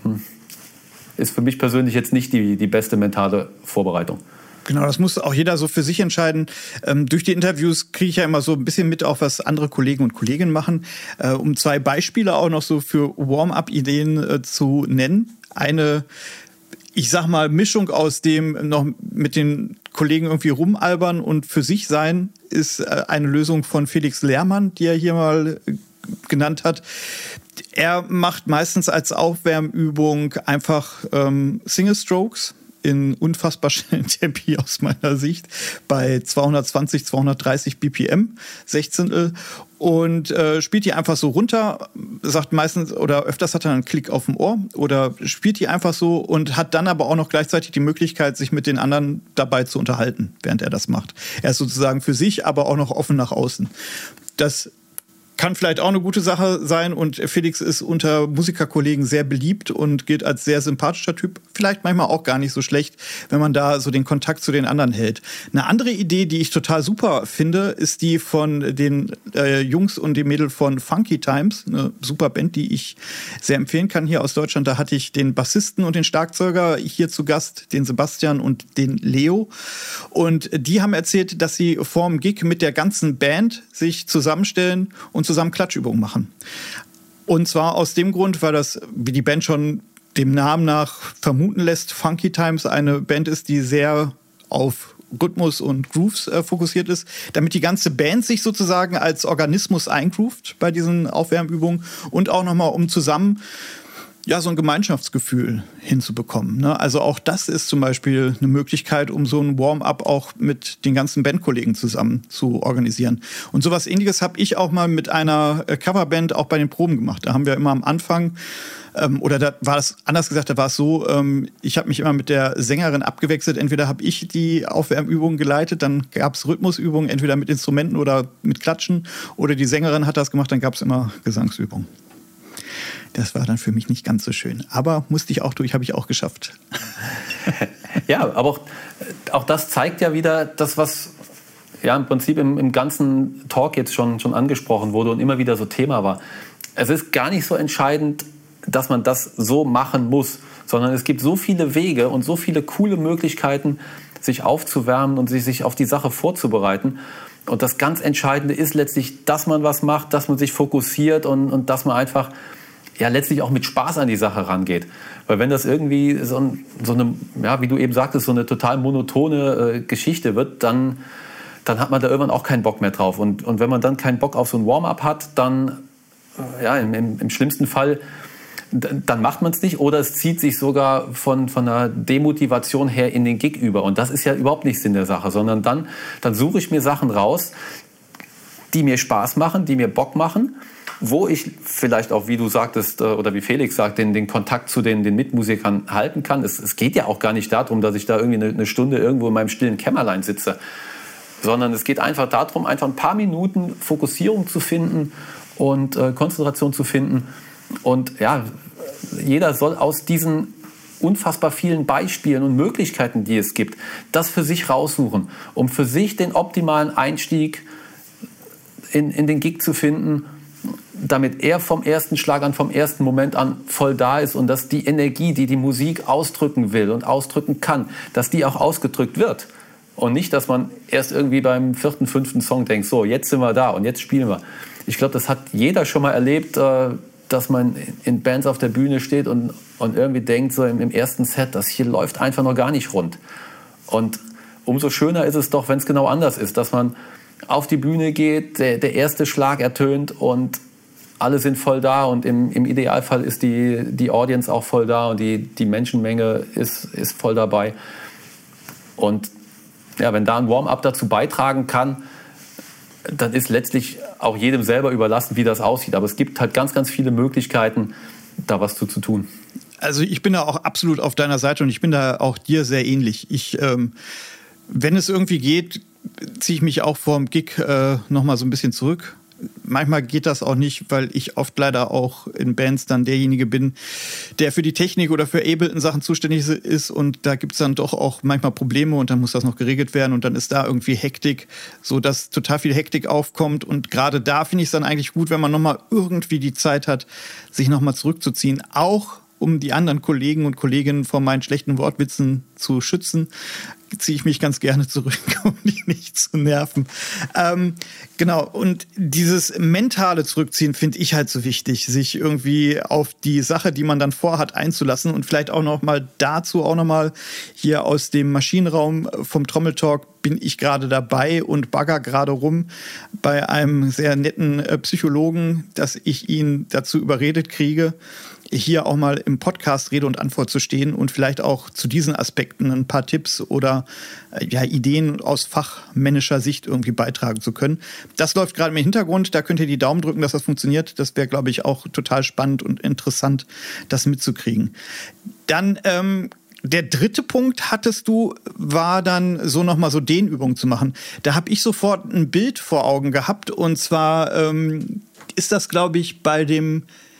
Ist für mich persönlich jetzt nicht die, die beste mentale Vorbereitung. Genau, das muss auch jeder so für sich entscheiden. Ähm, durch die Interviews kriege ich ja immer so ein bisschen mit, auch was andere Kollegen und Kolleginnen machen. Äh, um zwei Beispiele auch noch so für Warm-up-Ideen äh, zu nennen. Eine, ich sag mal, Mischung aus dem noch mit den Kollegen irgendwie rumalbern und für sich sein, ist äh, eine Lösung von Felix Lehrmann, die er hier mal äh, genannt hat. Er macht meistens als Aufwärmübung einfach ähm, Single Strokes in unfassbar schnellen Tempi aus meiner Sicht bei zweihundertzwanzig, zweihundertdreißig B P M, Sechzehntel, und äh, spielt die einfach so runter, sagt meistens oder öfters hat er einen Klick auf dem Ohr oder spielt die einfach so und hat dann aber auch noch gleichzeitig die Möglichkeit, sich mit den anderen dabei zu unterhalten, während er das macht. Er ist sozusagen für sich, aber auch noch offen nach außen. Das kann vielleicht auch eine gute Sache sein und Felix ist unter Musikerkollegen sehr beliebt und gilt als sehr sympathischer Typ. Vielleicht manchmal auch gar nicht so schlecht, wenn man da so den Kontakt zu den anderen hält. Eine andere Idee, die ich total super finde, ist die von den äh, Jungs und dem Mädel von Funky Times, eine super Band, die ich sehr empfehlen kann hier aus Deutschland. Da hatte ich den Bassisten und den Schlagzeuger hier zu Gast, den Sebastian und den Leo. Und die haben erzählt, dass sie vorm Gig mit der ganzen Band sich zusammenstellen und und zusammen Klatschübungen machen. Und zwar aus dem Grund, weil das, wie die Band schon dem Namen nach vermuten lässt, Funky Times eine Band ist, die sehr auf Rhythmus und Grooves äh, fokussiert ist, damit die ganze Band sich sozusagen als Organismus eingroovt bei diesen Aufwärmübungen und auch nochmal, um zusammen ja, so ein Gemeinschaftsgefühl hinzubekommen. Ne? Also auch das ist zum Beispiel eine Möglichkeit, um so ein Warm-up auch mit den ganzen Bandkollegen zusammen zu organisieren. Und sowas Ähnliches habe ich auch mal mit einer Coverband auch bei den Proben gemacht. Da haben wir immer am Anfang, ähm, oder da war es, anders gesagt, da war es so, ähm, ich habe mich immer mit der Sängerin abgewechselt. Entweder habe ich die Aufwärmübungen geleitet, dann gab es Rhythmusübungen, entweder mit Instrumenten oder mit Klatschen. Oder die Sängerin hat das gemacht, dann gab es immer Gesangsübungen. Das war dann für mich nicht ganz so schön. Aber musste ich auch durch, habe ich auch geschafft. Ja, aber auch, auch das zeigt ja wieder das, was ja im Prinzip im, im ganzen Talk jetzt schon, schon angesprochen wurde und immer wieder so Thema war. Es ist gar nicht so entscheidend, dass man das so machen muss, sondern es gibt so viele Wege und so viele coole Möglichkeiten, sich aufzuwärmen und sich, sich auf die Sache vorzubereiten. Und das ganz Entscheidende ist letztlich, dass man was macht, dass man sich fokussiert und, und dass man einfach ja letztlich auch mit Spaß an die Sache rangeht. Weil wenn das irgendwie so, ein, so eine, ja, wie du eben sagtest, so eine total monotone äh, Geschichte wird, dann, dann hat man da irgendwann auch keinen Bock mehr drauf. Und, und wenn man dann keinen Bock auf so ein Warm-up hat, dann, äh, ja, im, im, im schlimmsten Fall, dann macht man es nicht oder es zieht sich sogar von, von einer Demotivation her in den Gig über. Und das ist ja überhaupt nicht Sinn der Sache, sondern dann, dann suche ich mir Sachen raus, die mir Spaß machen, die mir Bock machen, wo ich vielleicht auch, wie du sagtest, oder wie Felix sagt, den, den Kontakt zu den, den Mitmusikern halten kann. Es, es geht ja auch gar nicht darum, dass ich da irgendwie eine, eine Stunde irgendwo in meinem stillen Kämmerlein sitze, sondern es geht einfach darum, einfach ein paar Minuten Fokussierung zu finden und äh, Konzentration zu finden. Und ja, jeder soll aus diesen unfassbar vielen Beispielen und Möglichkeiten, die es gibt, das für sich raussuchen, um für sich den optimalen Einstieg in, in den Gig zu finden, damit er vom ersten Schlag an, vom ersten Moment an voll da ist und dass die Energie, die die Musik ausdrücken will und ausdrücken kann, dass die auch ausgedrückt wird. Und nicht, dass man erst irgendwie beim vierten, fünften Song denkt, so, jetzt sind wir da und jetzt spielen wir. Ich glaube, das hat jeder schon mal erlebt, dass man in Bands auf der Bühne steht und, und irgendwie denkt, so im, im ersten Set, das hier läuft einfach noch gar nicht rund. Und umso schöner ist es doch, wenn es genau anders ist, dass man auf die Bühne geht, der, der erste Schlag ertönt und alle sind voll da und im, im Idealfall ist die, die Audience auch voll da und die, die Menschenmenge ist, ist voll dabei. Und ja, wenn da ein Warm-up dazu beitragen kann, dann ist letztlich auch jedem selber überlassen, wie das aussieht. Aber es gibt halt ganz, ganz viele Möglichkeiten, da was zu, zu tun. Also ich bin da auch absolut auf deiner Seite und ich bin da auch dir sehr ähnlich. Ich, ähm, wenn es irgendwie geht, ziehe ich mich auch vorm Gig äh, nochmal so ein bisschen zurück. Manchmal geht das auch nicht, weil ich oft leider auch in Bands dann derjenige bin, der für die Technik oder für Ableton-Sachen zuständig ist und da gibt es dann doch auch manchmal Probleme und dann muss das noch geregelt werden und dann ist da irgendwie Hektik, so dass total viel Hektik aufkommt und gerade da finde ich es dann eigentlich gut, wenn man nochmal irgendwie die Zeit hat, sich nochmal zurückzuziehen, auch um die anderen Kollegen und Kolleginnen vor meinen schlechten Wortwitzen zu schützen, ziehe ich mich ganz gerne zurück, um die nicht zu nerven. Ähm, genau, und dieses mentale Zurückziehen finde ich halt so wichtig, sich irgendwie auf die Sache, die man dann vorhat, einzulassen und vielleicht auch noch mal dazu auch noch mal hier aus dem Maschinenraum vom Trommeltalk bin ich gerade dabei und bagger gerade rum bei einem sehr netten äh, Psychologen, dass ich ihn dazu überredet kriege, hier auch mal im Podcast Rede und Antwort zu stehen und vielleicht auch zu diesen Aspekten ein paar Tipps oder äh, ja, Ideen aus fachmännischer Sicht irgendwie beitragen zu können. Das läuft gerade im Hintergrund, da könnt ihr die Daumen drücken, dass das funktioniert. Das wäre, glaube ich, auch total spannend und interessant, das mitzukriegen. Dann ähm, der dritte Punkt hattest du, war dann so nochmal so Dehnübungen zu machen. Da habe ich sofort ein Bild vor Augen gehabt und zwar ähm, ist das, glaube ich, bei dem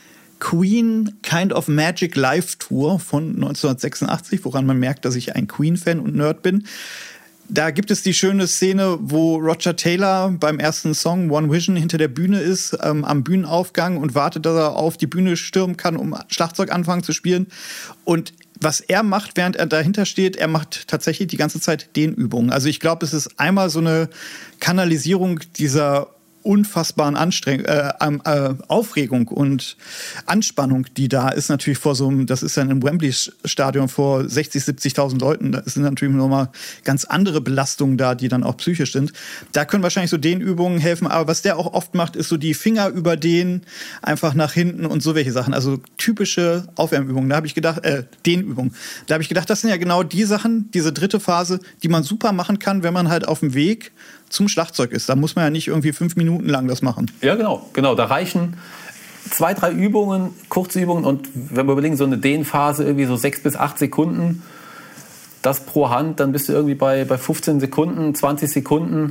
Queen Kind of Magic Live Tour von neunzehnhundertsechsundachtzig, woran man merkt, dass ich ein Queen-Fan und Nerd bin. Da gibt es die schöne Szene, wo Roger Taylor beim ersten Song One Vision hinter der Bühne ist, ähm, am Bühnenaufgang und wartet, dass er auf die Bühne stürmen kann, um Schlagzeug anfangen zu spielen. Und was er macht, während er dahinter steht, er macht tatsächlich die ganze Zeit Dehnübungen. Also ich glaube, es ist einmal so eine Kanalisierung dieser unfassbaren Anstreng äh, äh, Aufregung und Anspannung, die da ist, natürlich vor so einem, das ist dann im Wembley-Stadion vor sechzig, siebzigtausend Leuten, da sind natürlich nochmal ganz andere Belastungen da, die dann auch psychisch sind. Da können wahrscheinlich so Dehnübungen helfen, aber was der auch oft macht, ist so die Finger überdehnen, einfach nach hinten und so welche Sachen. Also typische Aufwärmübungen. Da habe ich gedacht, äh, Dehnübungen. Da habe ich gedacht, das sind ja genau die Sachen, diese dritte Phase, die man super machen kann, wenn man halt auf dem Weg zum Schlagzeug ist. Da muss man ja nicht irgendwie fünf Minuten lang das machen. Ja, genau. genau. Da reichen zwei, drei Übungen, kurze Übungen. Und wenn wir überlegen, so eine Dehnphase, irgendwie so sechs bis acht Sekunden, das pro Hand, dann bist du irgendwie bei, bei fünfzehn Sekunden, zwanzig Sekunden.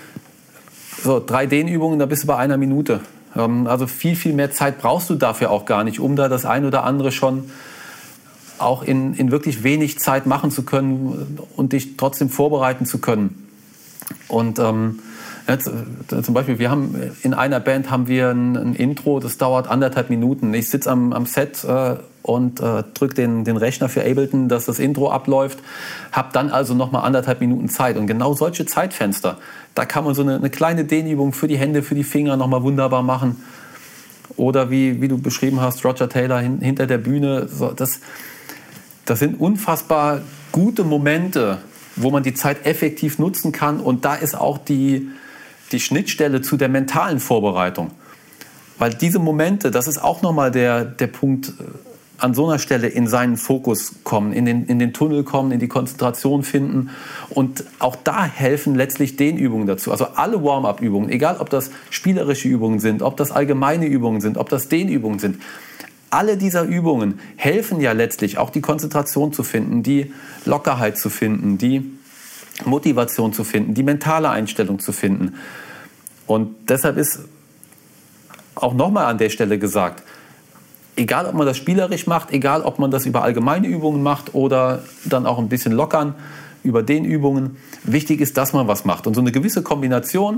So, drei Dehnübungen, da bist du bei einer Minute. Also viel, viel mehr Zeit brauchst du dafür auch gar nicht, um da das ein oder andere schon auch in, in wirklich wenig Zeit machen zu können und dich trotzdem vorbereiten zu können. Und ähm, jetzt, zum Beispiel, wir haben in einer Band haben wir ein, ein Intro, das dauert anderthalb Minuten. Ich sitze am, am Set äh, und äh, drücke den, den Rechner für Ableton, dass das Intro abläuft, habe dann also nochmal anderthalb Minuten Zeit. Und genau solche Zeitfenster, da kann man so eine, eine kleine Dehnübung für die Hände, für die Finger nochmal wunderbar machen. Oder wie, wie du beschrieben hast, Roger Taylor hin, hinter der Bühne. So, das, das sind unfassbar gute Momente, wo man die Zeit effektiv nutzen kann. Und da ist auch die, die Schnittstelle zu der mentalen Vorbereitung. Weil diese Momente, das ist auch nochmal der, der Punkt, an so einer Stelle in seinen Fokus kommen, in den, in den Tunnel kommen, in die Konzentration finden. Und auch da helfen letztlich Dehnübungen dazu. Also alle Warm-up-Übungen, egal ob das spielerische Übungen sind, ob das allgemeine Übungen sind, ob das Dehnübungen sind. Alle dieser Übungen helfen ja letztlich auch die Konzentration zu finden, die Lockerheit zu finden, die Motivation zu finden, die mentale Einstellung zu finden. Und deshalb ist auch nochmal an der Stelle gesagt, egal ob man das spielerisch macht, egal ob man das über allgemeine Übungen macht oder dann auch ein bisschen lockern über den Übungen, wichtig ist, dass man was macht. Und so eine gewisse Kombination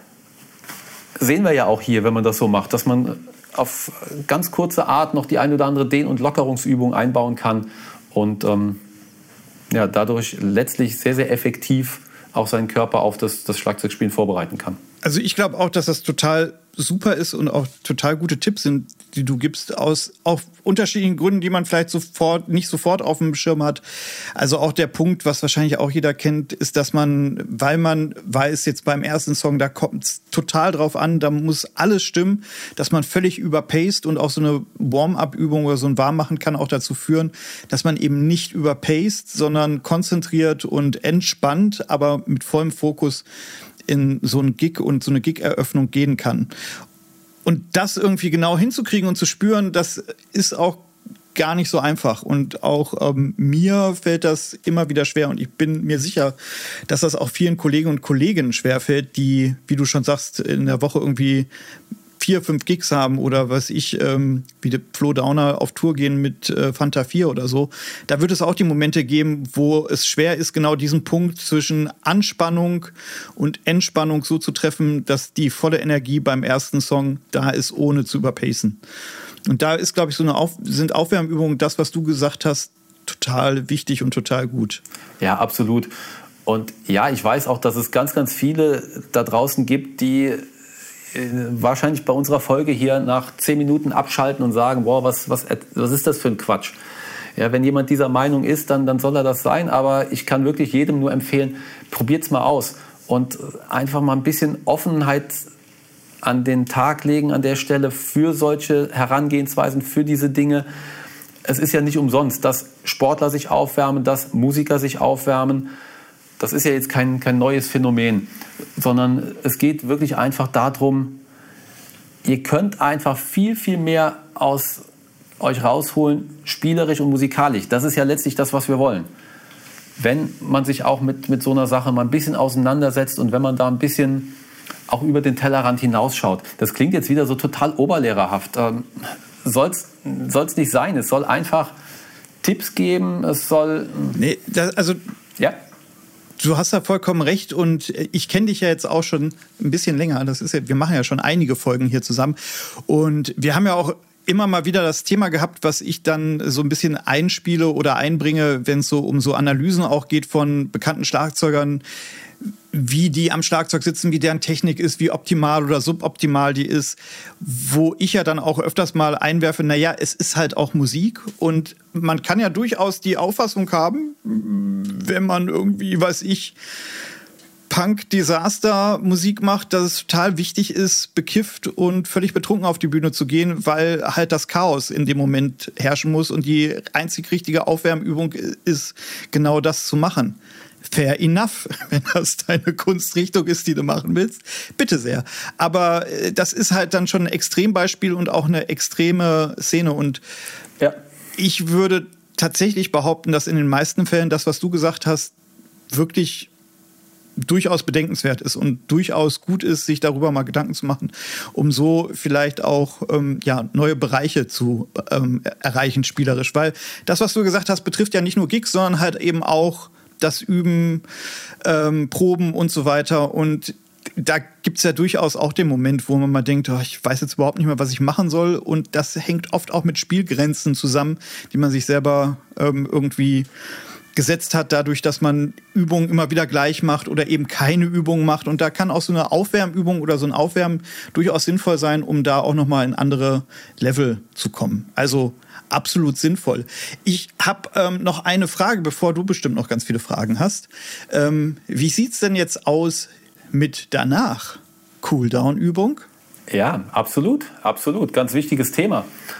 sehen wir ja auch hier, wenn man das so macht, dass man auf ganz kurze Art noch die eine oder andere Dehn- und Lockerungsübung einbauen kann und ähm, ja, dadurch letztlich sehr, sehr effektiv auch seinen Körper auf das, das Schlagzeugspielen vorbereiten kann. Also ich glaube auch, dass das total super ist und auch total gute Tipps sind, die du gibst, aus auch unterschiedlichen Gründen, die man vielleicht sofort nicht sofort auf dem Schirm hat. Also auch der Punkt, was wahrscheinlich auch jeder kennt, ist, dass man, weil man weiß, jetzt beim ersten Song, da kommt es total drauf an, da muss alles stimmen, dass man völlig überpaced, und auch so eine Warm-up-Übung oder so ein Warmmachen kann auch dazu führen, dass man eben nicht überpaced, sondern konzentriert und entspannt, aber mit vollem Fokus in so einen Gig und so eine Gig-Eröffnung gehen kann. Und das irgendwie genau hinzukriegen und zu spüren, das ist auch gar nicht so einfach. Und auch ähm, mir fällt das immer wieder schwer. Und ich bin mir sicher, dass das auch vielen Kollegen und Kolleginnen schwerfällt, die, wie du schon sagst, in der Woche irgendwie vier, fünf Gigs haben oder was ich, ähm, wie der Flo Downer auf Tour gehen mit äh, Fanta vier oder so. Da wird es auch die Momente geben, wo es schwer ist, genau diesen Punkt zwischen Anspannung und Entspannung so zu treffen, dass die volle Energie beim ersten Song da ist, ohne zu überpacen. Und da ist, glaube ich, so eine Auf- sind Aufwärmübungen, das, was du gesagt hast, total wichtig und total gut. Ja, absolut. Und ja, ich weiß auch, dass es ganz, ganz viele da draußen gibt, die wahrscheinlich bei unserer Folge hier nach zehn Minuten abschalten und sagen, boah, was, was, was ist das für ein Quatsch? Ja, wenn jemand dieser Meinung ist, dann, dann soll er das sein. Aber ich kann wirklich jedem nur empfehlen, probiert's mal aus und einfach mal ein bisschen Offenheit an den Tag legen an der Stelle für solche Herangehensweisen, für diese Dinge. Es ist ja nicht umsonst, dass Sportler sich aufwärmen, dass Musiker sich aufwärmen. Das ist ja jetzt kein, kein neues Phänomen, sondern es geht wirklich einfach darum, ihr könnt einfach viel, viel mehr aus euch rausholen, spielerisch und musikalisch. Das ist ja letztlich das, was wir wollen. Wenn man sich auch mit, mit so einer Sache mal ein bisschen auseinandersetzt und wenn man da ein bisschen auch über den Tellerrand hinausschaut. Das klingt jetzt wieder so total oberlehrerhaft. Ähm, soll's, soll's nicht sein. Es soll einfach Tipps geben, es soll... Nee, das, also... Ja? Du hast da vollkommen recht, und ich kenne dich ja jetzt auch schon ein bisschen länger. Das ist ja, wir machen ja schon einige Folgen hier zusammen, und wir haben ja auch immer mal wieder das Thema gehabt, was ich dann so ein bisschen einspiele oder einbringe, wenn es so um so Analysen auch geht von bekannten Schlagzeugern, wie die am Schlagzeug sitzen, wie deren Technik ist, wie optimal oder suboptimal die ist, wo ich ja dann auch öfters mal einwerfe, naja, es ist halt auch Musik und man kann ja durchaus die Auffassung haben, wenn man irgendwie, weiß ich, Punk-Desaster-Musik macht, dass es total wichtig ist, bekifft und völlig betrunken auf die Bühne zu gehen, weil halt das Chaos in dem Moment herrschen muss und die einzig richtige Aufwärmübung ist, genau das zu machen. Fair enough, wenn das deine Kunstrichtung ist, die du machen willst. Bitte sehr. Aber das ist halt dann schon ein Extrembeispiel und auch eine extreme Szene. Und ja. Ich würde tatsächlich behaupten, dass in den meisten Fällen das, was du gesagt hast, wirklich durchaus bedenkenswert ist und durchaus gut ist, sich darüber mal Gedanken zu machen, um so vielleicht auch ähm, ja, neue Bereiche zu ähm, erreichen, spielerisch. Weil das, was du gesagt hast, betrifft ja nicht nur Gigs, sondern halt eben auch das Üben, ähm, Proben und so weiter. Und da gibt es ja durchaus auch den Moment, wo man mal denkt, oh, ich weiß jetzt überhaupt nicht mehr, was ich machen soll. Und das hängt oft auch mit Spielgrenzen zusammen, die man sich selber ähm, irgendwie gesetzt hat, dadurch, dass man Übungen immer wieder gleich macht oder eben keine Übungen macht. Und da kann auch so eine Aufwärmübung oder so ein Aufwärmen durchaus sinnvoll sein, um da auch nochmal in andere Level zu kommen. Also absolut sinnvoll. Ich habe ähm, noch eine Frage, bevor du bestimmt noch ganz viele Fragen hast. Ähm, wie sieht's denn jetzt aus mit danach? Cooldown-Übung? Ja, absolut, absolut. Ganz wichtiges Thema.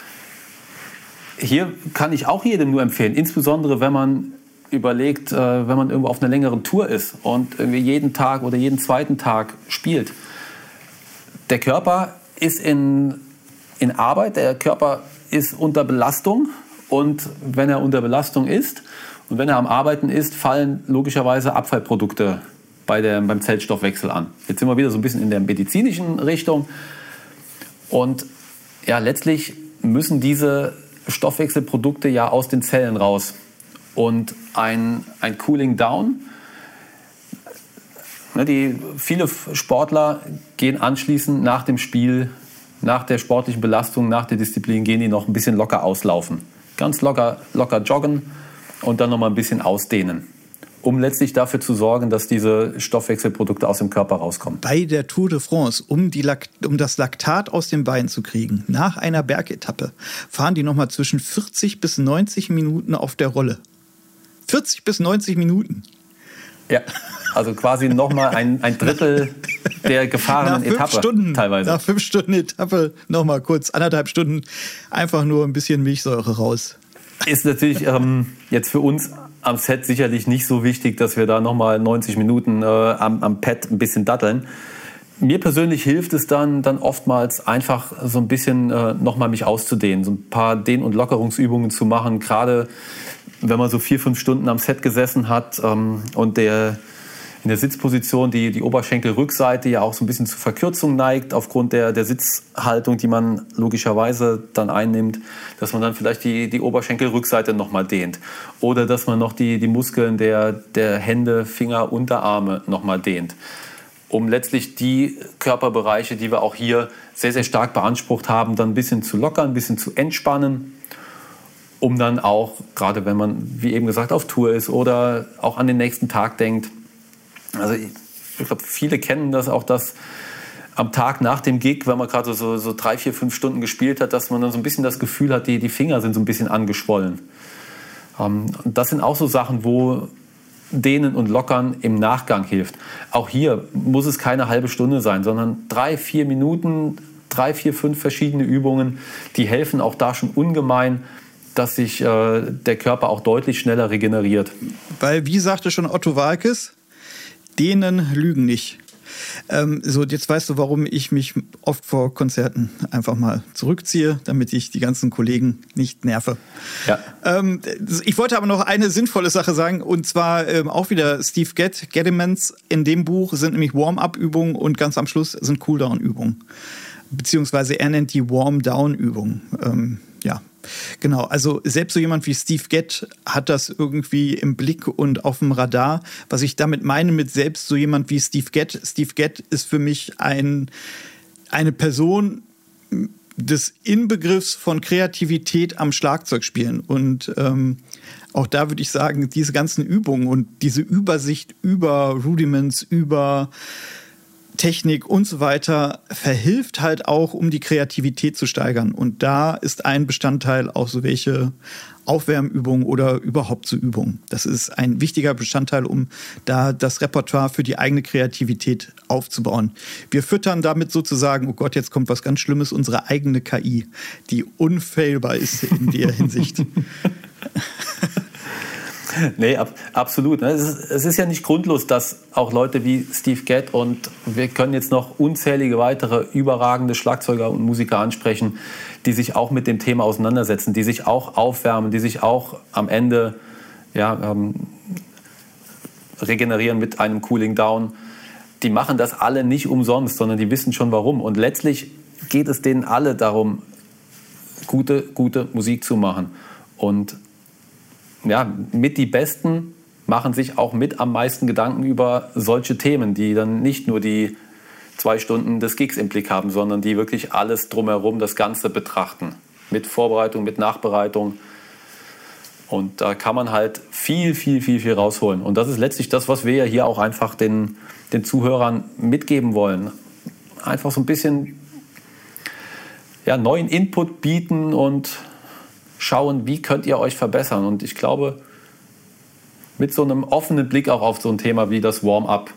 Hier kann ich auch jedem nur empfehlen, insbesondere wenn man überlegt, äh, wenn man irgendwo auf einer längeren Tour ist und irgendwie jeden Tag oder jeden zweiten Tag spielt. Der Körper ist in, in Arbeit, der Körper ist unter Belastung und wenn er unter Belastung ist und wenn er am Arbeiten ist, fallen logischerweise Abfallprodukte bei der, beim Zellstoffwechsel an. Jetzt sind wir wieder so ein bisschen in der medizinischen Richtung und ja, letztlich müssen diese Stoffwechselprodukte ja aus den Zellen raus. Und ein, ein Cooling Down, ne, die, viele Sportler gehen anschließend nach dem Spiel, nach der sportlichen Belastung, nach der Disziplin, gehen die noch ein bisschen locker auslaufen. Ganz locker, locker joggen und dann noch mal ein bisschen ausdehnen, um letztlich dafür zu sorgen, dass diese Stoffwechselprodukte aus dem Körper rauskommen. Bei der Tour de France, um, die Lakt- um das Laktat aus den Beinen zu kriegen, nach einer Bergetappe, fahren die noch mal zwischen vierzig bis neunzig Minuten auf der Rolle. vierzig bis neunzig Minuten. Ja, also quasi nochmal ein, ein Drittel der gefahrenen nach Etappe Stunden, teilweise. Nach fünf Stunden Etappe nochmal kurz, anderthalb Stunden, einfach nur ein bisschen Milchsäure raus. Ist natürlich ähm, jetzt für uns am Set sicherlich nicht so wichtig, dass wir da nochmal neunzig Minuten äh, am, am Pad ein bisschen datteln. Mir persönlich hilft es dann, dann oftmals einfach so ein bisschen äh, nochmal mich auszudehnen, so ein paar Dehn- und Lockerungsübungen zu machen, gerade wenn man so vier, fünf Stunden am Set gesessen hat ähm, und der in der Sitzposition die, die Oberschenkelrückseite ja auch so ein bisschen zur Verkürzung neigt, aufgrund der, der Sitzhaltung, die man logischerweise dann einnimmt, dass man dann vielleicht die, die Oberschenkelrückseite nochmal dehnt. Oder dass man noch die, die Muskeln der, der Hände, Finger, Unterarme nochmal dehnt. Um letztlich die Körperbereiche, die wir auch hier sehr, sehr stark beansprucht haben, dann ein bisschen zu lockern, ein bisschen zu entspannen, um dann auch, gerade wenn man, wie eben gesagt, auf Tour ist oder auch an den nächsten Tag denkt. Also ich, ich glaube, viele kennen das auch, dass am Tag nach dem Gig, wenn man gerade so, so drei, vier, fünf Stunden gespielt hat, dass man dann so ein bisschen das Gefühl hat, die, die Finger sind so ein bisschen angeschwollen. Ähm, und das sind auch so Sachen, wo Dehnen und Lockern im Nachgang hilft. Auch hier muss es keine halbe Stunde sein, sondern drei, vier Minuten, drei, vier, fünf verschiedene Übungen, die helfen auch da schon ungemein, dass sich äh, der Körper auch deutlich schneller regeneriert. Weil, wie sagte schon Otto Waalkes, Dehnen lügen nicht. Ähm, so, jetzt weißt du, warum ich mich oft vor Konzerten einfach mal zurückziehe, damit ich die ganzen Kollegen nicht nerve. Ja. Ähm, ich wollte aber noch eine sinnvolle Sache sagen, und zwar ähm, auch wieder Steve Gadd, Gediments. In dem Buch sind nämlich Warm-up-Übungen und ganz am Schluss sind Cool-down-Übungen. Beziehungsweise er nennt die Warm-down-Übungen. Ähm, ja. Genau, also selbst so jemand wie Steve Gadd hat das irgendwie im Blick und auf dem Radar. Was ich damit meine mit selbst so jemand wie Steve Gadd, Steve Gadd ist für mich ein, eine Person, des Inbegriffs von Kreativität am Schlagzeug spielen. Und ähm, auch da würde ich sagen, diese ganzen Übungen und diese Übersicht über Rudiments, über Technik und so weiter verhilft halt auch, um die Kreativität zu steigern. Und da ist ein Bestandteil auch so welche Aufwärmübungen oder überhaupt so Übungen. Das ist ein wichtiger Bestandteil, um da das Repertoire für die eigene Kreativität aufzubauen. Wir füttern damit sozusagen, oh Gott, jetzt kommt was ganz Schlimmes, unsere eigene K I, die unfailbar ist in der Hinsicht. Nee, ab, absolut. Es ist, es ist ja nicht grundlos, dass auch Leute wie Steve Gadd, und wir können jetzt noch unzählige weitere überragende Schlagzeuger und Musiker ansprechen, die sich auch mit dem Thema auseinandersetzen, die sich auch aufwärmen, die sich auch am Ende ja, ähm, regenerieren mit einem Cooling Down. Die machen das alle nicht umsonst, sondern die wissen schon warum. Und letztlich geht es denen alle darum, gute, gute Musik zu machen. Und ja, mit die Besten machen sich auch mit am meisten Gedanken über solche Themen, die dann nicht nur die zwei Stunden des Gigs im Blick haben, sondern die wirklich alles drumherum, das Ganze betrachten. Mit Vorbereitung, mit Nachbereitung. Und da kann man halt viel, viel, viel, viel rausholen. Und das ist letztlich das, was wir ja hier auch einfach den, den Zuhörern mitgeben wollen. Einfach so ein bisschen ja, neuen Input bieten und schauen, wie könnt ihr euch verbessern. Und ich glaube, mit so einem offenen Blick auch auf so ein Thema wie das Warm-up,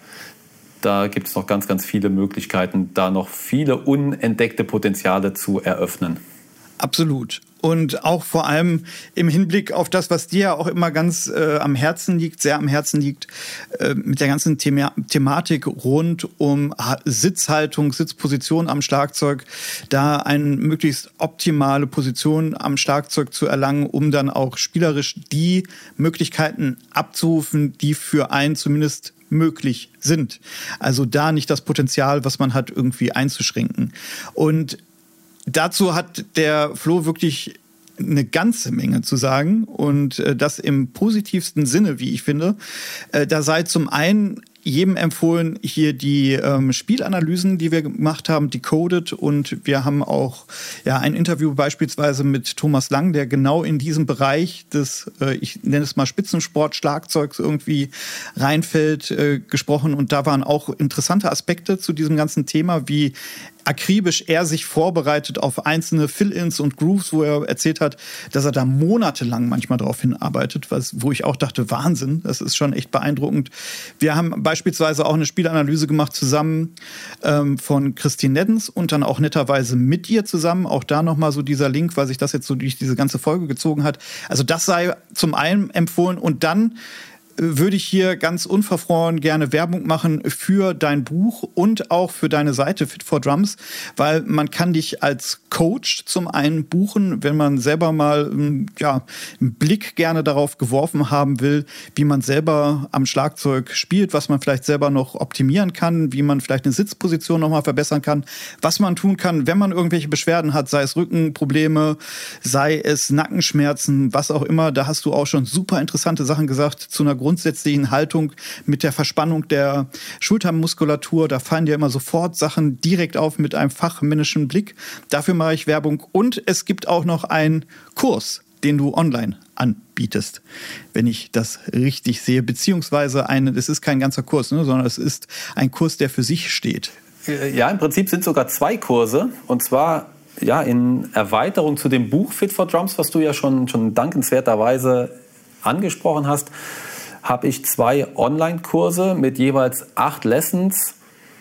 da gibt es noch ganz, ganz viele Möglichkeiten, da noch viele unentdeckte Potenziale zu eröffnen. Absolut. Und auch vor allem im Hinblick auf das, was dir ja auch immer ganz äh, am Herzen liegt, sehr am Herzen liegt, äh, mit der ganzen Thema Thematik rund um Sitzhaltung, Sitzposition am Schlagzeug, da eine möglichst optimale Position am Schlagzeug zu erlangen, um dann auch spielerisch die Möglichkeiten abzurufen, die für einen zumindest möglich sind. Also da nicht das Potenzial, was man hat, irgendwie einzuschränken. Und dazu hat der Flo wirklich eine ganze Menge zu sagen, und äh, das im positivsten Sinne, wie ich finde. Äh, da sei zum einen jedem empfohlen, hier die ähm, Spielanalysen, die wir gemacht haben, Decoded, und wir haben auch ja ein Interview beispielsweise mit Thomas Lang, der genau in diesem Bereich des, äh, ich nenne es mal Spitzensport-Schlagzeugs irgendwie reinfällt, äh, gesprochen, und da waren auch interessante Aspekte zu diesem ganzen Thema, wie akribisch er sich vorbereitet auf einzelne Fill-Ins und Grooves, wo er erzählt hat, dass er da monatelang manchmal drauf hinarbeitet, was, wo ich auch dachte, Wahnsinn, das ist schon echt beeindruckend. Wir haben beispielsweise auch eine Spielanalyse gemacht zusammen ähm, von Christine Neddens und dann auch netterweise mit ihr zusammen. Auch da nochmal so dieser Link, weil sich das jetzt so durch diese ganze Folge gezogen hat. Also das sei zum einen empfohlen, und dann würde ich hier ganz unverfroren gerne Werbung machen für dein Buch und auch für deine Seite Fit for Drums, weil man kann dich als Coach zum einen buchen, wenn man selber mal ja, einen Blick gerne darauf geworfen haben will, wie man selber am Schlagzeug spielt, was man vielleicht selber noch optimieren kann, wie man vielleicht eine Sitzposition nochmal verbessern kann, was man tun kann, wenn man irgendwelche Beschwerden hat, sei es Rückenprobleme, sei es Nackenschmerzen, was auch immer. Da hast du auch schon super interessante Sachen gesagt zu einer grundsätzlichen Haltung mit der Verspannung der Schultermuskulatur. Da fallen dir immer sofort Sachen direkt auf mit einem fachmännischen Blick. Dafür mache ich Werbung. Und es gibt auch noch einen Kurs, den du online anbietest, wenn ich das richtig sehe. Beziehungsweise, eine, es ist kein ganzer Kurs, ne, sondern es ist ein Kurs, der für sich steht. Ja, im Prinzip sind sogar zwei Kurse. Und zwar ja, in Erweiterung zu dem Buch Fit for Drums, was du ja schon, schon dankenswerterweise angesprochen hast, habe ich zwei Online-Kurse mit jeweils acht Lessons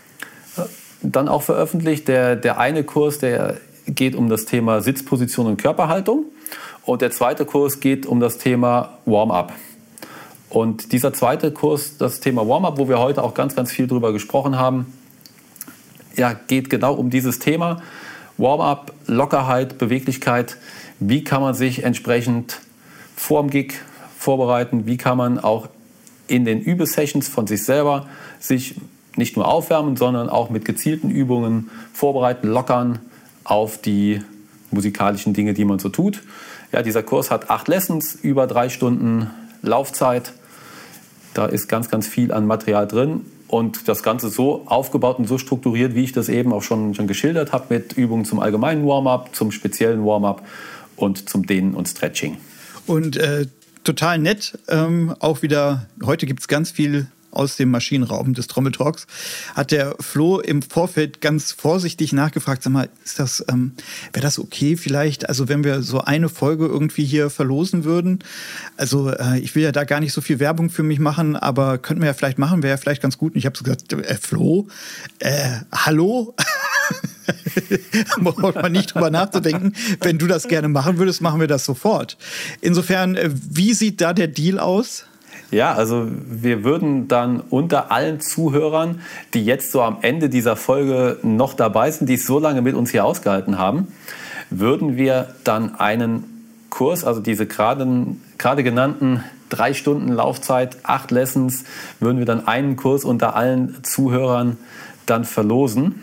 dann auch veröffentlicht. Der, der eine Kurs, der geht um das Thema Sitzposition und Körperhaltung, und der zweite Kurs geht um das Thema Warm-up. Und dieser zweite Kurs, das Thema Warm-up, wo wir heute auch ganz, ganz viel drüber gesprochen haben, ja, geht genau um dieses Thema. Warm-up, Lockerheit, Beweglichkeit. Wie kann man sich entsprechend vorm Gig vorbereiten? Wie kann man auch in den Übesessions von sich selber sich nicht nur aufwärmen, sondern auch mit gezielten Übungen vorbereiten, lockern auf die musikalischen Dinge, die man so tut. Ja, dieser Kurs hat acht Lessons, über drei Stunden Laufzeit. Da ist ganz, ganz viel an Material drin. und das Ganze so aufgebaut und so strukturiert, wie ich das eben auch schon, schon geschildert habe, mit Übungen zum allgemeinen Warm-up, zum speziellen Warm-up und zum Dehnen und Stretching. Und äh, total nett, ähm, auch wieder, heute gibt es ganz viel aus dem Maschinenraum des Trommeltalks, hat der Flo im Vorfeld ganz vorsichtig nachgefragt, sag mal, ist das, ähm, wäre das okay vielleicht, also wenn wir so eine Folge irgendwie hier verlosen würden? Also äh, ich will ja da gar nicht so viel Werbung für mich machen, aber könnten wir ja vielleicht machen, wäre ja vielleicht ganz gut. Und ich habe so gesagt, äh, Flo, äh, hallo? Braucht man nicht drüber nachzudenken. Wenn du das gerne machen würdest, machen wir das sofort. Insofern, äh, wie sieht da der Deal aus? Ja, also wir würden dann unter allen Zuhörern, die jetzt so am Ende dieser Folge noch dabei sind, die es so lange mit uns hier ausgehalten haben, würden wir dann einen Kurs, also diese gerade, gerade genannten drei Stunden Laufzeit, acht Lessons, würden wir dann einen Kurs unter allen Zuhörern dann verlosen.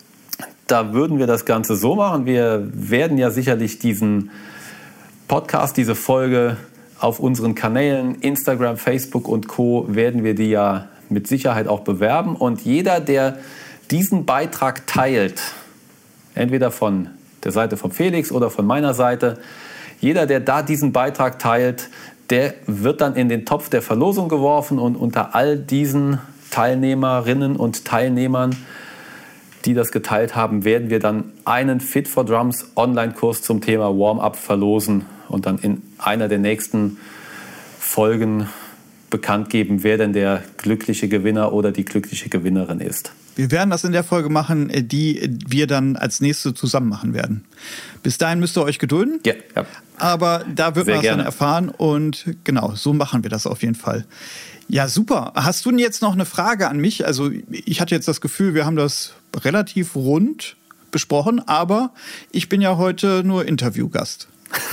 Da würden wir das Ganze so machen, wir werden ja sicherlich diesen Podcast, diese Folge auf unseren Kanälen, Instagram, Facebook und Co. werden wir die ja mit Sicherheit auch bewerben. Und jeder, der diesen Beitrag teilt, entweder von der Seite von Felix oder von meiner Seite, jeder, der da diesen Beitrag teilt, der wird dann in den Topf der Verlosung geworfen. Und unter all diesen Teilnehmerinnen und Teilnehmern, die das geteilt haben, werden wir dann einen Fit for Drums Online-Kurs zum Thema Warm-up verlosen und dann in einer der nächsten Folgen bekannt geben, wer denn der glückliche Gewinner oder die glückliche Gewinnerin ist. Wir werden das in der Folge machen, die wir dann als nächste zusammen machen werden. Bis dahin müsst ihr euch gedulden. Ja, ja. Aber da wird Sehr man das gerne dann erfahren und genau, so machen wir das auf jeden Fall. Ja, super. Hast du denn jetzt noch eine Frage an mich? Also ich hatte jetzt das Gefühl, wir haben das relativ rund besprochen, aber ich bin ja heute nur Interviewgast.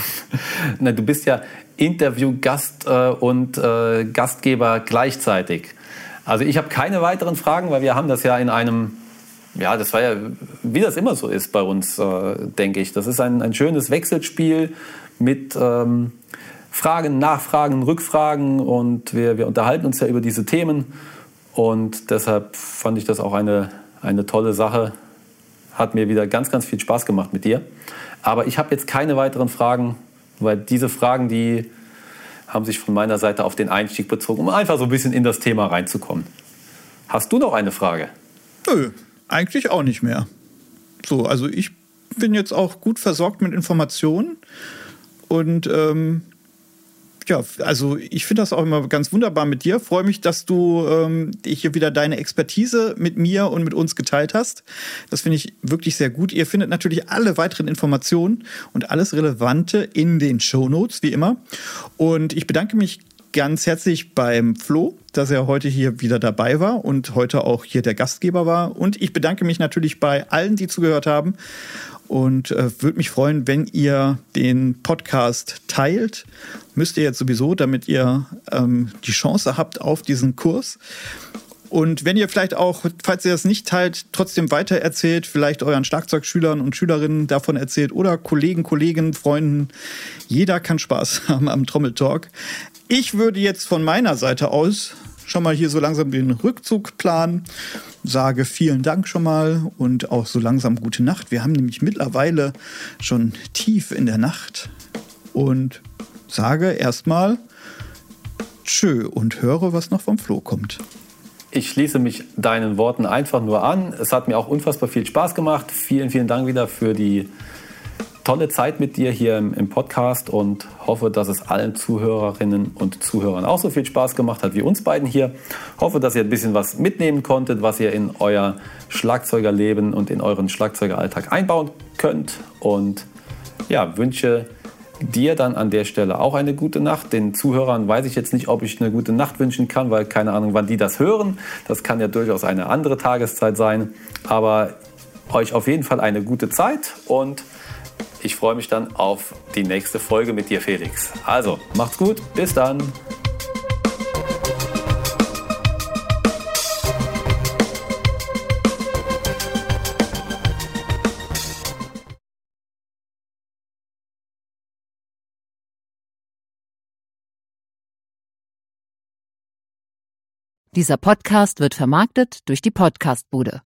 Na, du bist ja Interviewgast äh, und äh, Gastgeber gleichzeitig. Also ich habe keine weiteren Fragen, weil wir haben das ja in einem, ja, das war ja, wie das immer so ist bei uns, äh, denke ich. Das ist ein, ein schönes Wechselspiel mit ähm, Fragen, Nachfragen, Rückfragen und wir, wir unterhalten uns ja über diese Themen und deshalb fand ich das auch eine, eine tolle Sache. Hat mir wieder ganz, ganz viel Spaß gemacht mit dir. Aber ich habe jetzt keine weiteren Fragen, weil diese Fragen, die haben sich von meiner Seite auf den Einstieg bezogen, um einfach so ein bisschen in das Thema reinzukommen. Hast du noch eine Frage? Nö, eigentlich auch nicht mehr. So, also ich bin jetzt auch gut versorgt mit Informationen und ähm, ja, also ich finde das auch immer ganz wunderbar mit dir. Freue mich, dass du ähm, hier wieder deine Expertise mit mir und mit uns geteilt hast. Das finde ich wirklich sehr gut. Ihr findet natürlich alle weiteren Informationen und alles Relevante in den Shownotes, wie immer. Und ich bedanke mich ganz herzlich beim Flo, dass er heute hier wieder dabei war und heute auch hier der Gastgeber war. Und ich bedanke mich natürlich bei allen, die zugehört haben. Und äh, würde mich freuen, wenn ihr den Podcast teilt. Müsst ihr jetzt sowieso, damit ihr ähm, die Chance habt auf diesen Kurs. Und wenn ihr vielleicht auch, falls ihr das nicht teilt, trotzdem weitererzählt, vielleicht euren Schlagzeugschülern und Schülerinnen davon erzählt oder Kollegen, Kolleginnen, Freunden. Jeder kann Spaß haben am Trommeltalk. Ich würde jetzt von meiner Seite aus schon mal hier so langsam den Rückzug planen. Sage vielen Dank schon mal und auch so langsam gute Nacht. Wir haben nämlich mittlerweile schon tief in der Nacht und sage erstmal tschö und höre, was noch vom Flo kommt. Ich schließe mich deinen Worten einfach nur an. Es hat mir auch unfassbar viel Spaß gemacht. Vielen, vielen Dank wieder für die tolle Zeit mit dir hier im, im Podcast und hoffe, dass es allen Zuhörerinnen und Zuhörern auch so viel Spaß gemacht hat wie uns beiden hier. Hoffe, dass ihr ein bisschen was mitnehmen konntet, was ihr in euer Schlagzeugerleben und in euren Schlagzeugeralltag einbauen könnt. Und ja, wünsche dir dann an der Stelle auch eine gute Nacht. Den Zuhörern weiß ich jetzt nicht, ob ich eine gute Nacht wünschen kann, weil keine Ahnung, wann die das hören. Das kann ja durchaus eine andere Tageszeit sein. Aber euch auf jeden Fall eine gute Zeit und ich freue mich dann auf die nächste Folge mit dir, Felix. Also, macht's gut, bis dann. Dieser Podcast wird vermarktet durch die Podcastbude.